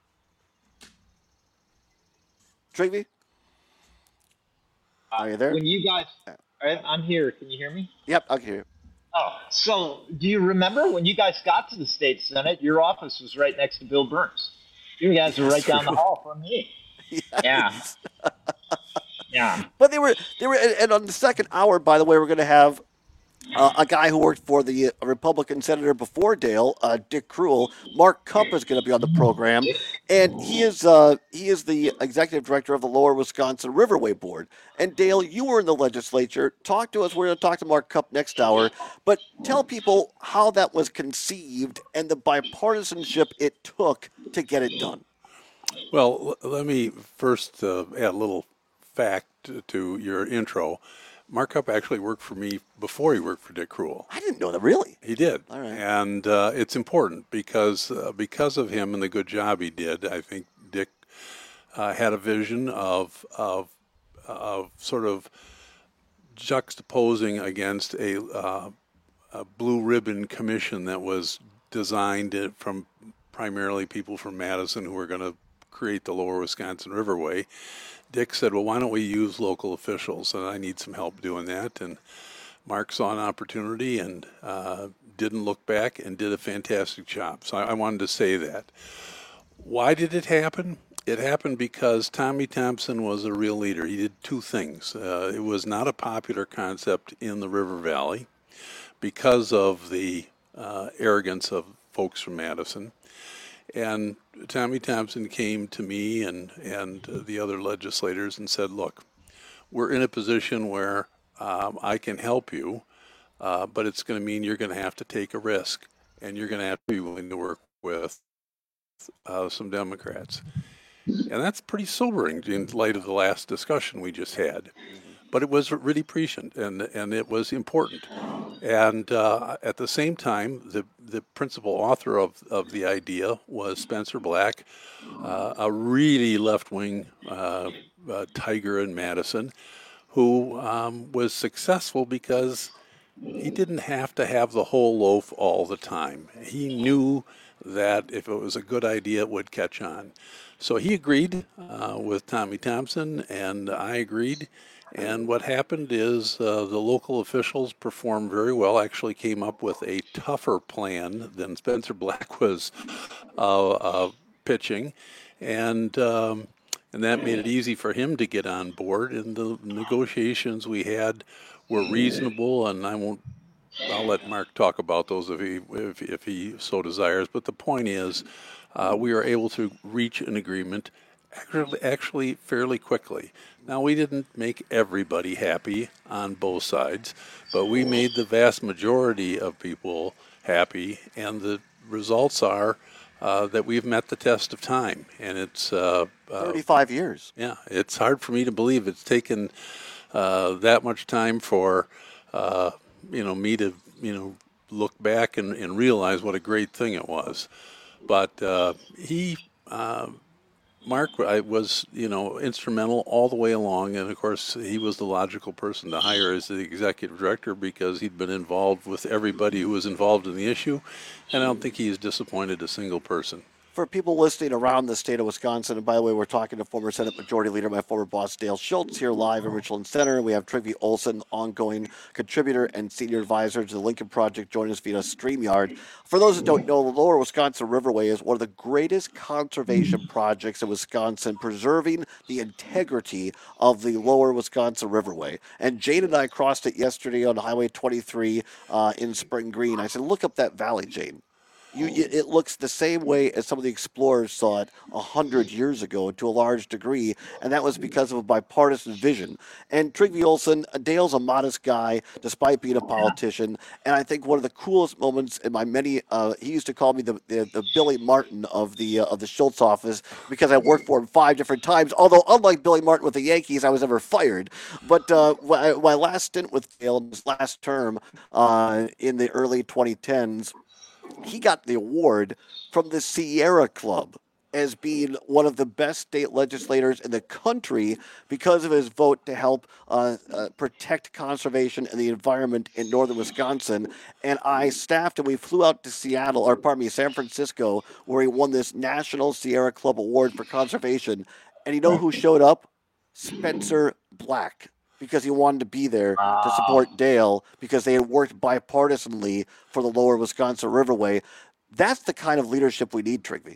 Trygve, are you there? When you guys, I'm here. Can you hear me? Yep, I can hear you. Oh, so do you remember when you guys got to the state senate? Your office was right next to Bill Burns. You guys were right down the hall from me. Yes. Yeah. But they were, and on the second hour, by the way, we're going to have a guy who worked for the Republican senator before Dale, Dick Krull. Mark Cupp is going to be on the program, and he is the executive director of the Lower Wisconsin Riverway Board. And Dale, you were in the legislature. Talk to us. We're going to talk to Mark Cupp next hour, but tell people how that was conceived and the bipartisanship it took to get it done. Well, let me first add a little fact to your intro. Mark Cupp actually worked for me before he worked for Dick Krull. I didn't know that, really. He did. All right. And it's important because of him and the good job he did. I think Dick had a vision of sort of juxtaposing against a blue ribbon commission that was designed from primarily people from Madison who were going to create the Lower Wisconsin Riverway, Dick said, well, why don't we use local officials? And I need some help doing that. And Mark saw an opportunity and didn't look back and did a fantastic job. So I wanted to say that. Why did it happen? It happened because Tommy Thompson was a real leader. He did two things. It was not a popular concept in the River Valley because of the arrogance of folks from Madison. And Tommy Thompson came to me and the other legislators and said, look, we're in a position where I can help you, but it's going to mean you're going to have to take a risk, and you're going to have to be willing to work with some Democrats. And that's pretty sobering in light of the last discussion we just had. But it was really prescient, and it was important. And at the same time, the principal author of the idea was Spencer Black, a really left-wing tiger in Madison, who was successful because he didn't have to have the whole loaf all the time. He knew that if it was a good idea, it would catch on. So he agreed with Tommy Thompson, and I agreed. And what happened is the local officials performed very well, actually came up with a tougher plan than Spencer Black was pitching. And that made it easy for him to get on board. And the negotiations we had were reasonable, and I'll let Mark talk about those if he so desires. But the point is, we were able to reach an agreement actually fairly quickly. Now, we didn't make everybody happy on both sides, but we made the vast majority of people happy, and the results are that we've met the test of time. And it's 35 years. Yeah, it's hard for me to believe it's taken that much time for me to look back and realize what a great thing it was. But Mark was, instrumental all the way along, and of course he was the logical person to hire as the executive director because he'd been involved with everybody who was involved in the issue, and I don't think he's disappointed a single person. For people listening around the state of Wisconsin, and by the way, we're talking to former Senate Majority Leader, my former boss, Dale Schultz, here live in Richland Center. We have Trygve Olsen, ongoing contributor and senior advisor to the Lincoln Project, joining us via StreamYard. For those that don't know, the Lower Wisconsin Riverway is one of the greatest conservation projects in Wisconsin, preserving the integrity of the Lower Wisconsin Riverway. And Jane and I crossed it yesterday on Highway 23 in Spring Green. I said, look up that valley, Jane. It looks the same way as some of the explorers saw it 100 years ago to a large degree, and that was because of a bipartisan vision. And Trygve Olsen, Dale's a modest guy, despite being a politician, and I think one of the coolest moments in my many, he used to call me the Billy Martin of the Schultz office because I worked for him 5 different times, although unlike Billy Martin with the Yankees, I was never fired. But my last stint with Dale, his last term in the early 2010s, he got the award from the Sierra Club as being one of the best state legislators in the country because of his vote to help protect conservation and the environment in northern Wisconsin. And I staffed and we flew out to San Francisco, where he won this National Sierra Club Award for conservation. And you know who showed up? Spencer Black, because he wanted to be there to support Dale because they had worked bipartisanly for the Lower Wisconsin Riverway. That's the kind of leadership we need, Trygve.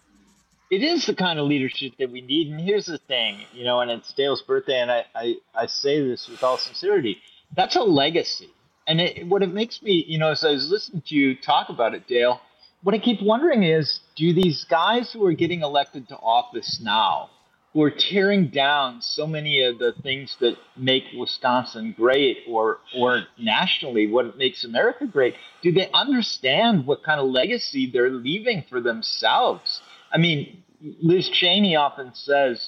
It is the kind of leadership that we need. And here's the thing, and it's Dale's birthday, and I say this with all sincerity. That's a legacy. And what it makes me, as I was listening to you talk about it, Dale, what I keep wondering is, do these guys who are getting elected to office now, who are tearing down so many of the things that make Wisconsin great or nationally what makes America great, do they understand what kind of legacy they're leaving for themselves? I mean, Liz Cheney often says,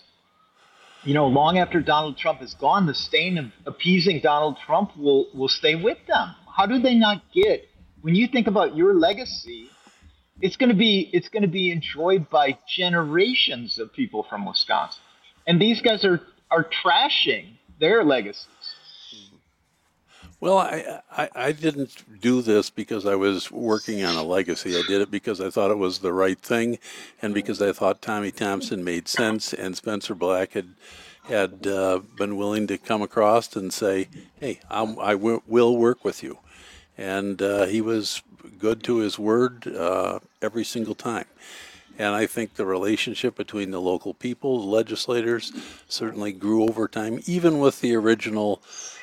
long after Donald Trump is gone, the stain of appeasing Donald Trump will stay with them. How do they not get, when you think about your legacy, it's going to be enjoyed by generations of people from Wisconsin, and these guys are trashing their legacies. Well, I didn't do this because I was working on a legacy. I did it because I thought it was the right thing, and because I thought Tommy Thompson made sense, and Spencer Black had been willing to come across and say, "Hey, I will work with you," and he was good to his word every single time. And I think the relationship between the local people, the legislators, certainly grew over time, even with the original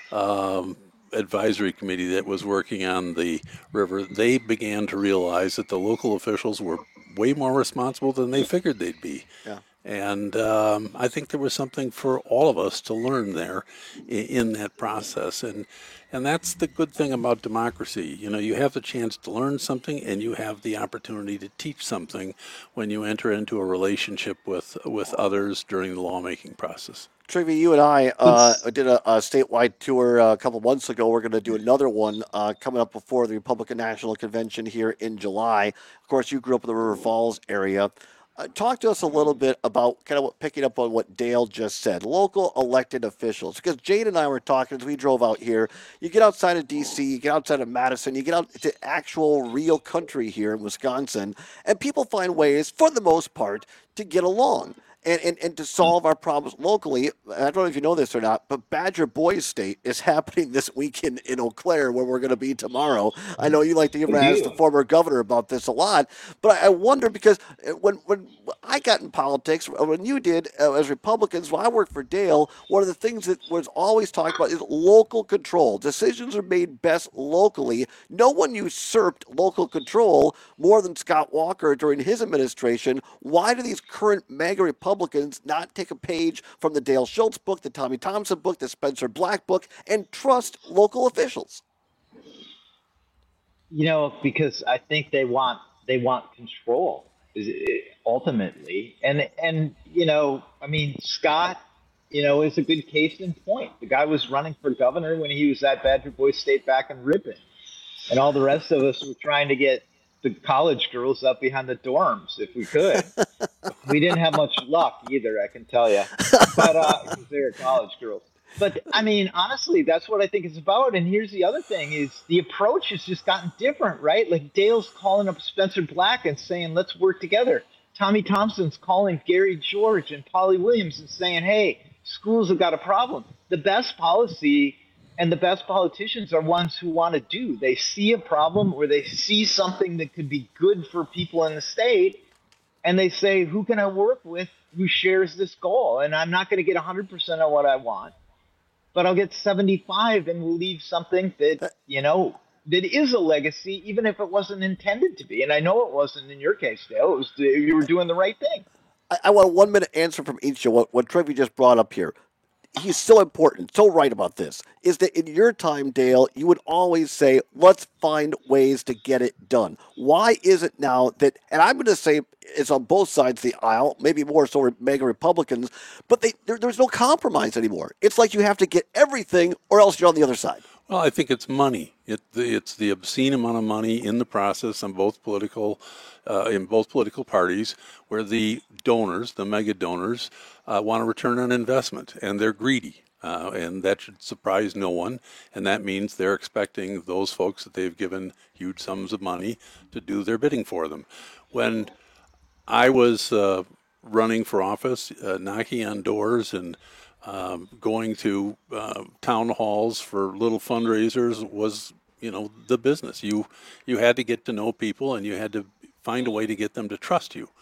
advisory committee that was working on the river. They began to realize that the local officials were way more responsible than they figured they'd be. Yeah. And I think there was something for all of us to learn there in that process. And that's the good thing about democracy. You know, you have the chance to learn something, and you have the opportunity to teach something when you enter into a relationship with others during the lawmaking process. Trivia, you and I did a statewide tour a couple months ago. We're going to do another one coming up before the Republican National Convention here in July. Of course, you grew up in the River Falls area. Talk to us a little bit about kind of picking up on what Dale just said, local elected officials. Because Jade and I were talking as we drove out here. You get outside of D.C., you get outside of Madison, you get out to actual real country here in Wisconsin, and people find ways, for the most part, to get along. And to solve our problems locally. I don't know if you know this or not, but Badger Boys State is happening this weekend in Eau Claire, where we're going to be tomorrow. I know you like to ask the former governor about this a lot, but I wonder because when I got in politics, when you did as Republicans, when I worked for Dale, one of the things that was always talked about is local control. Decisions are made best locally. No one usurped local control more than Scott Walker during his administration. Why do these current MAGA Republicans not take a page from the Dale Schultz book, the Tommy Thompson book, the Spencer Black book, and trust local officials? You know, because I think they want control ultimately, and you know, I mean, Scott, you know, is a good case in point. The guy was running for governor when he was at Badger Boys State back in Ripon, and all the rest of us were trying to get the college girls up behind the dorms if we could. We didn't have much luck either, I can tell you, but because they were college girls. But I mean, honestly, that's what I think it's about. And here's the other thing: is the approach has just gotten different, right? Like Dale's calling up Spencer Black and saying, "Let's work together." Tommy Thompson's calling Gary George and Polly Williams and saying, "Hey, schools have got a problem." The best policy and the best politicians are ones who want to do. They see a problem or they see something that could be good for people in the state, and they say, who can I work with who shares this goal? And I'm not going to get 100% of what I want, but I'll get 75 and we'll leave something that, you know, that is a legacy, even if it wasn't intended to be. And I know it wasn't in your case, Dale. It was you were doing the right thing. I want a 1 minute answer from each of you. What Trevi just brought up here. He's so important, so right about this, is that in your time, Dale, you would always say, let's find ways to get it done. Why is it now that, and I'm going to say it's on both sides of the aisle, maybe more so MAGA Republicans, but there's no compromise anymore. It's like you have to get everything or else you're on the other side. Well, I think it's money. It's the obscene amount of money in the process on both political, in both political parties, where the donors, the mega donors, want a return on investment, and they're greedy, and that should surprise no one. And that means they're expecting those folks that they've given huge sums of money to do their bidding for them. When I was running for office, knocking on doors and going to town halls for little fundraisers was, you know, the business. You had to get to know people, and you had to find a way to get them to trust you,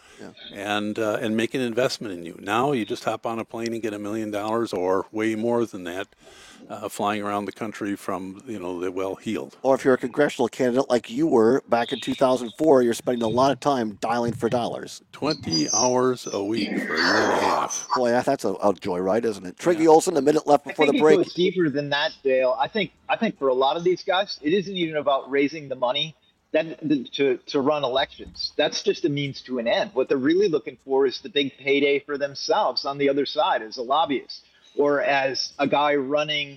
and make an investment in you. Now you just hop on a plane and get $1 million or way more than that, flying around the country from, you know, the well-heeled. Or if you're a congressional candidate like you were back in 2004, you're spending a lot of time dialing for dollars. 20 hours a week for a year and a half. Boy, that's a joyride, isn't it? Triggy Olson, a minute left before the break. It goes deeper than that, Dale. I think for a lot of these guys, it isn't even about raising the money to run elections. That's just a means to an end. What they're really looking for is the big payday for themselves on the other side as a lobbyist, or as a guy running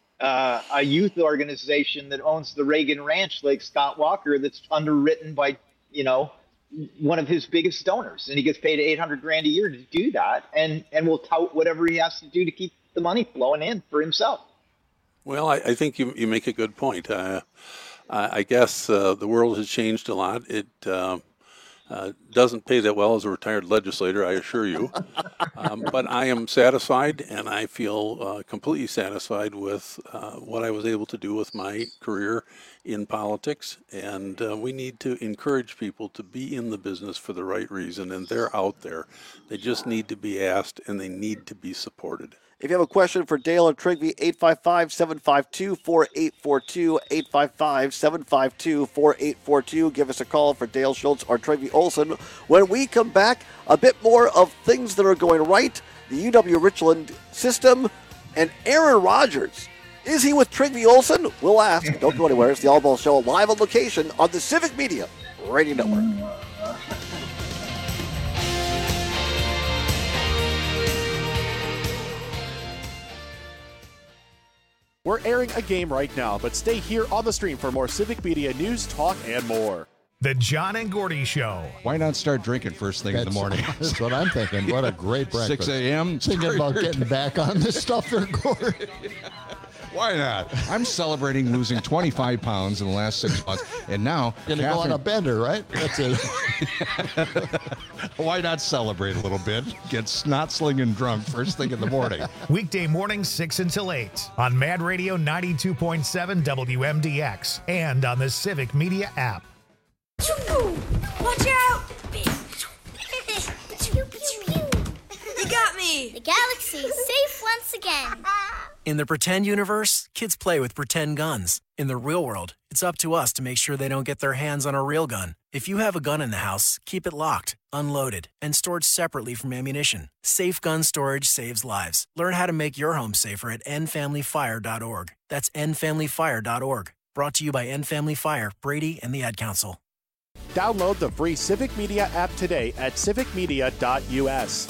a youth organization that owns the Reagan Ranch, like Scott Walker, that's underwritten by, you know, one of his biggest donors, and he gets paid $800,000 a year to do that, and will tout whatever he has to do to keep the money flowing in for himself. Well, I think you make a good point. I guess the world has changed a lot. It doesn't pay that well as a retired legislator, I assure you. But I am satisfied, and I feel completely satisfied with what I was able to do with my career in politics. And we need to encourage people to be in the business for the right reason, and they're out there. They just need to be asked, and they need to be supported. If you have a question for Dale or Trigby, 855-752-4842, 855-752-4842. Give us a call for Dale Schultz or Trigby Olson. When we come back, a bit more of things that are going right, the UW Richland system, and Aaron Rodgers. Is he with Trigby Olson? We'll ask. Don't go anywhere. It's the All Ball Show, live on location on the Civic Media Radio Network. We're airing a game right now, but stay here on the stream for more Civic Media news, talk, and more. The John and Gordy Show. Why not start drinking first thing in the morning? That's what I'm thinking. What a great breakfast. 6 a.m. Thinking about getting back on this stuff there, Gordy. Why not? I'm celebrating losing 25 pounds in the last 6 months, and now Gonna go on a bender, right? That's it. Why not celebrate a little bit? Get snot slinging drunk first thing in the morning. Weekday mornings 6 until 8 on Mad Radio 92.7 WMDX and on the Civic Media app. Watch out! You got me! The galaxy is safe once again. In the pretend universe, kids play with pretend guns. In the real world, it's up to us to make sure they don't get their hands on a real gun. If you have a gun in the house, keep it locked, unloaded, and stored separately from ammunition. Safe gun storage saves lives. Learn how to make your home safer at endfamilyfire.org. That's endfamilyfire.org. Brought to you by End Family Fire, Brady, and the Ad Council. Download the free Civic Media app today at civicmedia.us.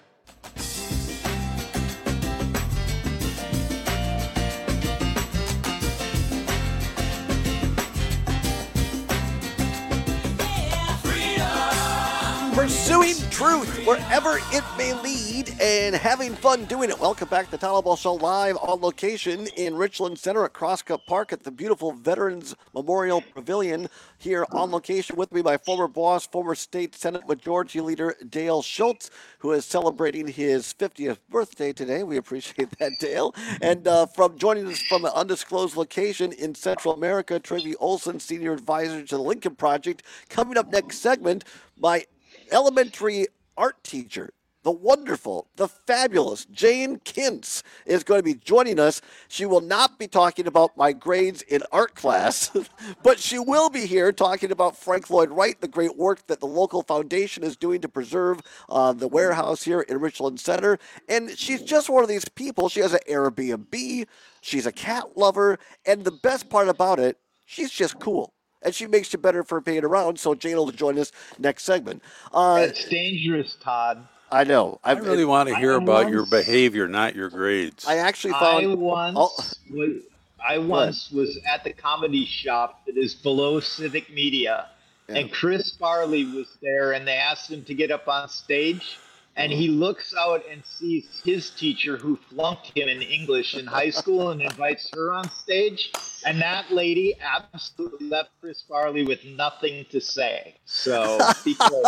Pursuing truth wherever it may lead and having fun doing it. Welcome back to the Tyler Ball Show, live on location in Richland Center at Crosscup Park at the beautiful Veterans Memorial Pavilion. Here on location with me, my former boss, former State Senate Majority Leader Dale Schultz, who is celebrating his 50th birthday today. We appreciate that, Dale. And from joining us from an undisclosed location in Central America, Trigby Olson, Senior Advisor to the Lincoln Project. Coming up next segment, my elementary art teacher, the wonderful, the fabulous Jane Kintz, is going to be joining us. She will not be talking about my grades in art class, but she will be here talking about Frank Lloyd Wright, the great work that the local foundation is doing to preserve the warehouse here in Richland Center. And she's just one of these people. She has an Airbnb. She's a cat lover. And the best part about it, she's just cool. And she makes you better for being around, so Jane will join us next segment. That's dangerous, Todd. I know. I really want to hear about your behavior, not your grades. I actually found... I once was at the comedy shop that is below Civic Media, and Chris Farley was there, and they asked him to get up on stage, and he looks out and sees his teacher who flunked him in English in high school and invites her on stage. And that lady absolutely left Chris Farley with nothing to say. So, be careful.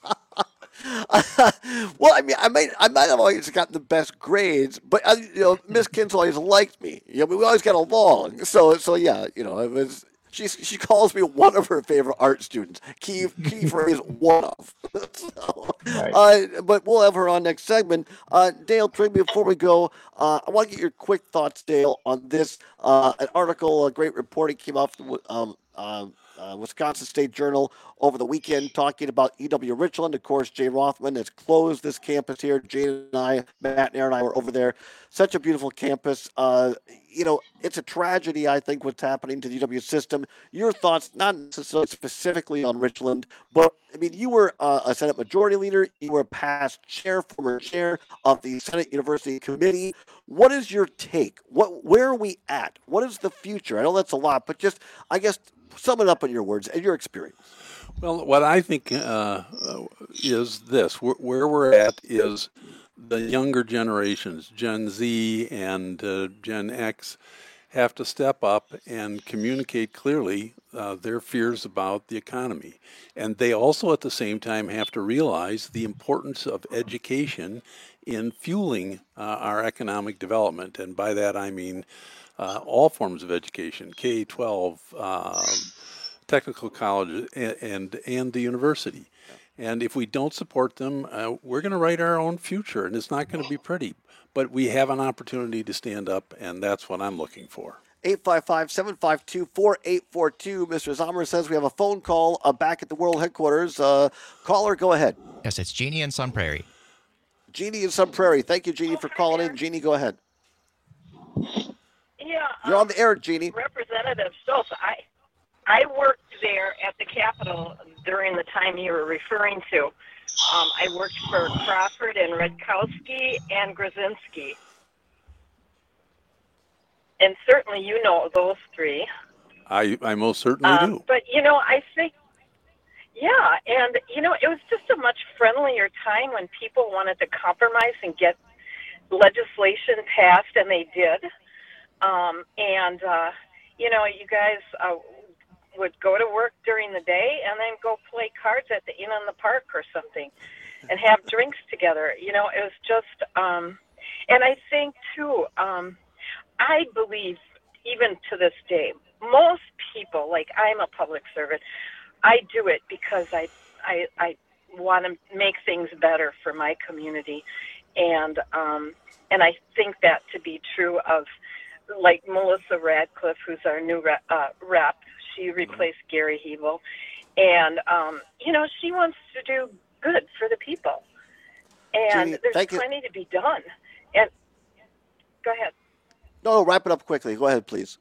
Well, I mean, I might have always gotten the best grades, but Miss Kintz always liked me. We always got along. So yeah, it was. She calls me one of her favorite art students. Key phrase, one of. But we'll have her on next segment. Dale, Trigby, before we go, I want to get your quick thoughts, Dale, on this. An article, a great reporting came off the Wisconsin State Journal over the weekend talking about EW Richland. Of course, Jay Rothman has closed this campus here. Jane and I, Matt and Aaron and I were over there. Such a beautiful campus. It's a tragedy, I think, what's happening to the UW system. Your thoughts, not necessarily specifically on Richland, but, I mean, you were a Senate Majority Leader. You were a past former chair of the Senate University Committee. What is your take? Where are we at? What is the future? I know that's a lot, but just, I guess, sum it up in your words and your experience. Well, what I think is this. Where we're at is the younger generations, Gen Z and Gen X, have to step up and communicate clearly their fears about the economy. And they also at the same time have to realize the importance of education in fueling our economic development. And by that I mean all forms of education, K-12, technical colleges, and the university. And if we don't support them, we're going to write our own future, and it's not going to be pretty. But we have an opportunity to stand up, and that's what I'm looking for. 855-752-4842. Mr. Zomer says we have a phone call back at the World Headquarters. Caller, go ahead. Yes, it's Jeannie in Sun Prairie. Jeannie in Sun Prairie. Thank you, Jeannie, for calling in. Jeannie, go ahead. Yeah. You're on the air, Jeannie. Representative Stoltz, I worked there at the Capitol during the time you were referring to. I worked for Crawford and Redkowski and Grzinski. And certainly you know those three. I most certainly do. But, I think, yeah, and, it was just a much friendlier time when people wanted to compromise and get legislation passed, and they did. You guys would go to work during the day and then go play cards at the Inn on the Park or something and have drinks together. It was just, and I think, too, I believe, even to this day, most people, like I'm a public servant, I do it because I want to make things better for my community. And I think that to be true of, like, Melissa Radcliffe, who's our new rep. She replaced Gary Hebel. And, she wants to do good for the people. And Jeannie, there's plenty to be done. And go ahead. No, wrap it up quickly. Go ahead, please.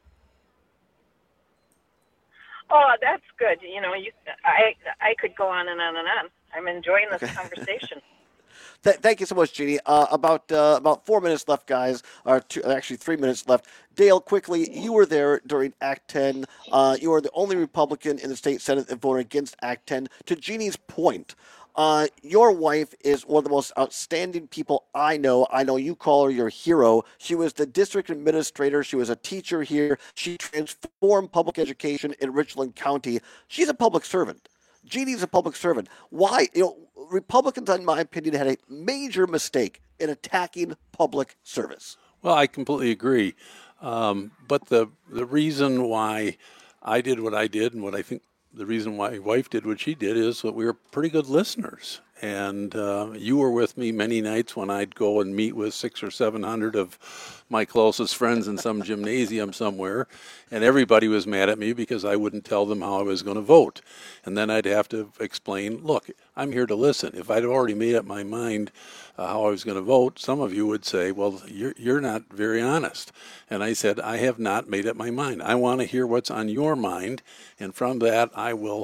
Oh, that's good. I could go on and on and on. I'm enjoying this conversation. Thank you so much, Jeannie. About 4 minutes left, guys. Or actually 3 minutes left. Dale, quickly, you were there during Act 10. You are the only Republican in the state Senate that voted against Act 10. To Jeannie's point, your wife is one of the most outstanding people I know. I know you call her your hero. She was the district administrator. She was a teacher here. She transformed public education in Richland County. She's a public servant. Jeannie's a public servant. Why? Republicans, in my opinion, had a major mistake in attacking public service. Well, I completely agree. But the reason why I did what I did, and what I think the reason why my wife did what she did, is that we were pretty good listeners. And you were with me many nights when I'd go and meet with 600 or 700 of my closest friends in some gymnasium somewhere, and everybody was mad at me because I wouldn't tell them how I was going to vote. And then I'd have to explain, look, I'm here to listen. If I'd already made up my mind how I was going to vote, some of you would say, well, you're not very honest. And I said, I have not made up my mind. I want to hear what's on your mind, and from that I will,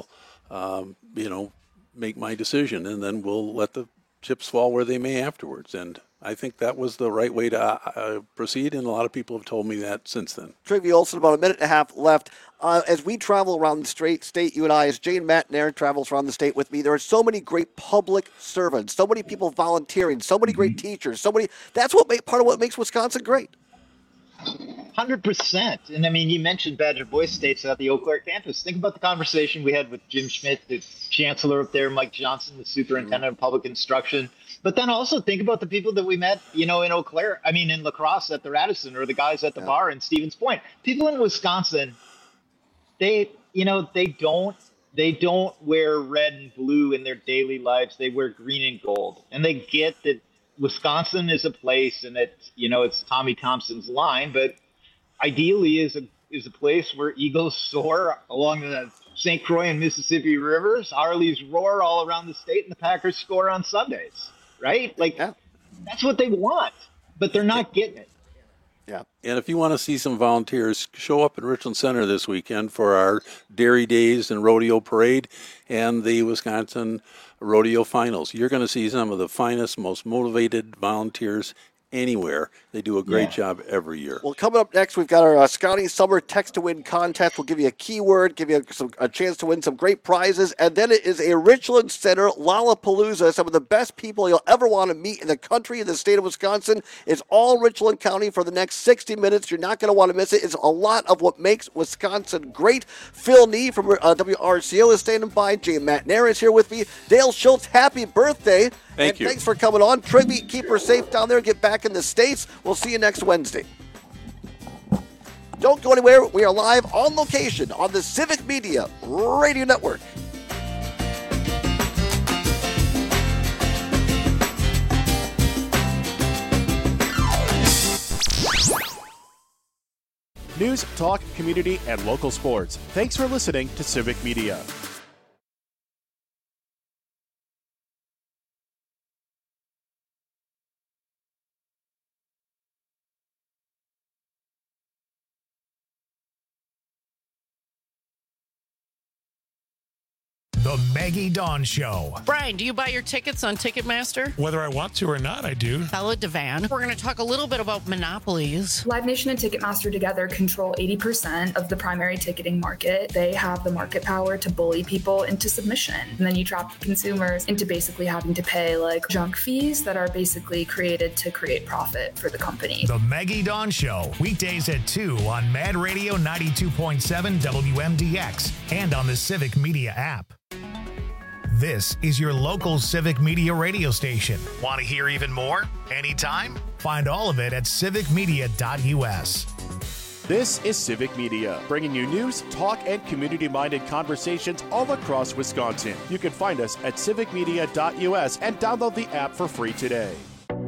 make my decision, and then we'll let the chips fall where they may afterwards. And I think that was the right way to proceed, and a lot of people have told me that since then. Trivia Olson, about a minute and a half left. As we travel around the state, you and I, as Jane McNair travels around the state with me, there are so many great public servants, so many people volunteering, so many great teachers, that's part of what makes Wisconsin great. 100%. And I mean, you mentioned Badger Boys States at the Eau Claire campus. Think about the conversation we had with Jim Schmidt, the chancellor up there, Mike Johnson, the superintendent of public instruction. But then also think about the people that we met, in Eau Claire, in La Crosse at the Radisson, or the guys at the bar in Stevens Point. People in Wisconsin, they don't wear red and blue in their daily lives. They wear green and gold. And they get that Wisconsin is a place, and it's Tommy Thompson's line, but ideally is a place where eagles soar along the St. Croix and Mississippi rivers, Harleys roar all around the state, and the Packers score on Sundays, right? That's what they want, but they're not getting it. Yeah. And if you want to see some volunteers, show up at Richland Center this weekend for our Dairy Days and Rodeo Parade and the Wisconsin Rodeo Finals. You're going to see some of the finest, most motivated volunteers anywhere. They do a great job every year. Well, coming up next, we've got our Scotty Summer Text to Win contest. We'll give you a keyword, give you a chance to win some great prizes, and then it is a Richland Center Lollapalooza. Some of the best people you'll ever want to meet in the country, in the state of Wisconsin. It's all Richland County for the next 60 minutes. You're not going to want to miss it. It's a lot of what makes Wisconsin great. Phil Nee from WRCO is standing by. Jay Matt is here with me. Dale Schultz, happy birthday. Thank you. Thanks for coming on. Trigby, keep her safe down there. Get back in the States. We'll see you next Wednesday. Don't go anywhere. We are live on location on the Civic Media Radio Network. News, talk, community, and local sports. Thanks for listening to Civic Media. The Maggie Dawn Show. Brian, do you buy your tickets on Ticketmaster? Whether I want to or not, I do. Bella Devan. We're going to talk a little bit about monopolies. Live Nation and Ticketmaster together control 80% of the primary ticketing market. They have the market power to bully people into submission. And then you trap consumers into basically having to pay like junk fees that are basically created to create profit for the company. The Maggie Dawn Show. Weekdays at 2 on Mad Radio 92.7 WMDX and on the Civic Media app. This is your local Civic Media radio station. Want to hear even more? Anytime? Find all of it at civicmedia.us. This is Civic Media, bringing you news, talk, and community-minded conversations all across Wisconsin. You can find us at civicmedia.us and download the app for free today.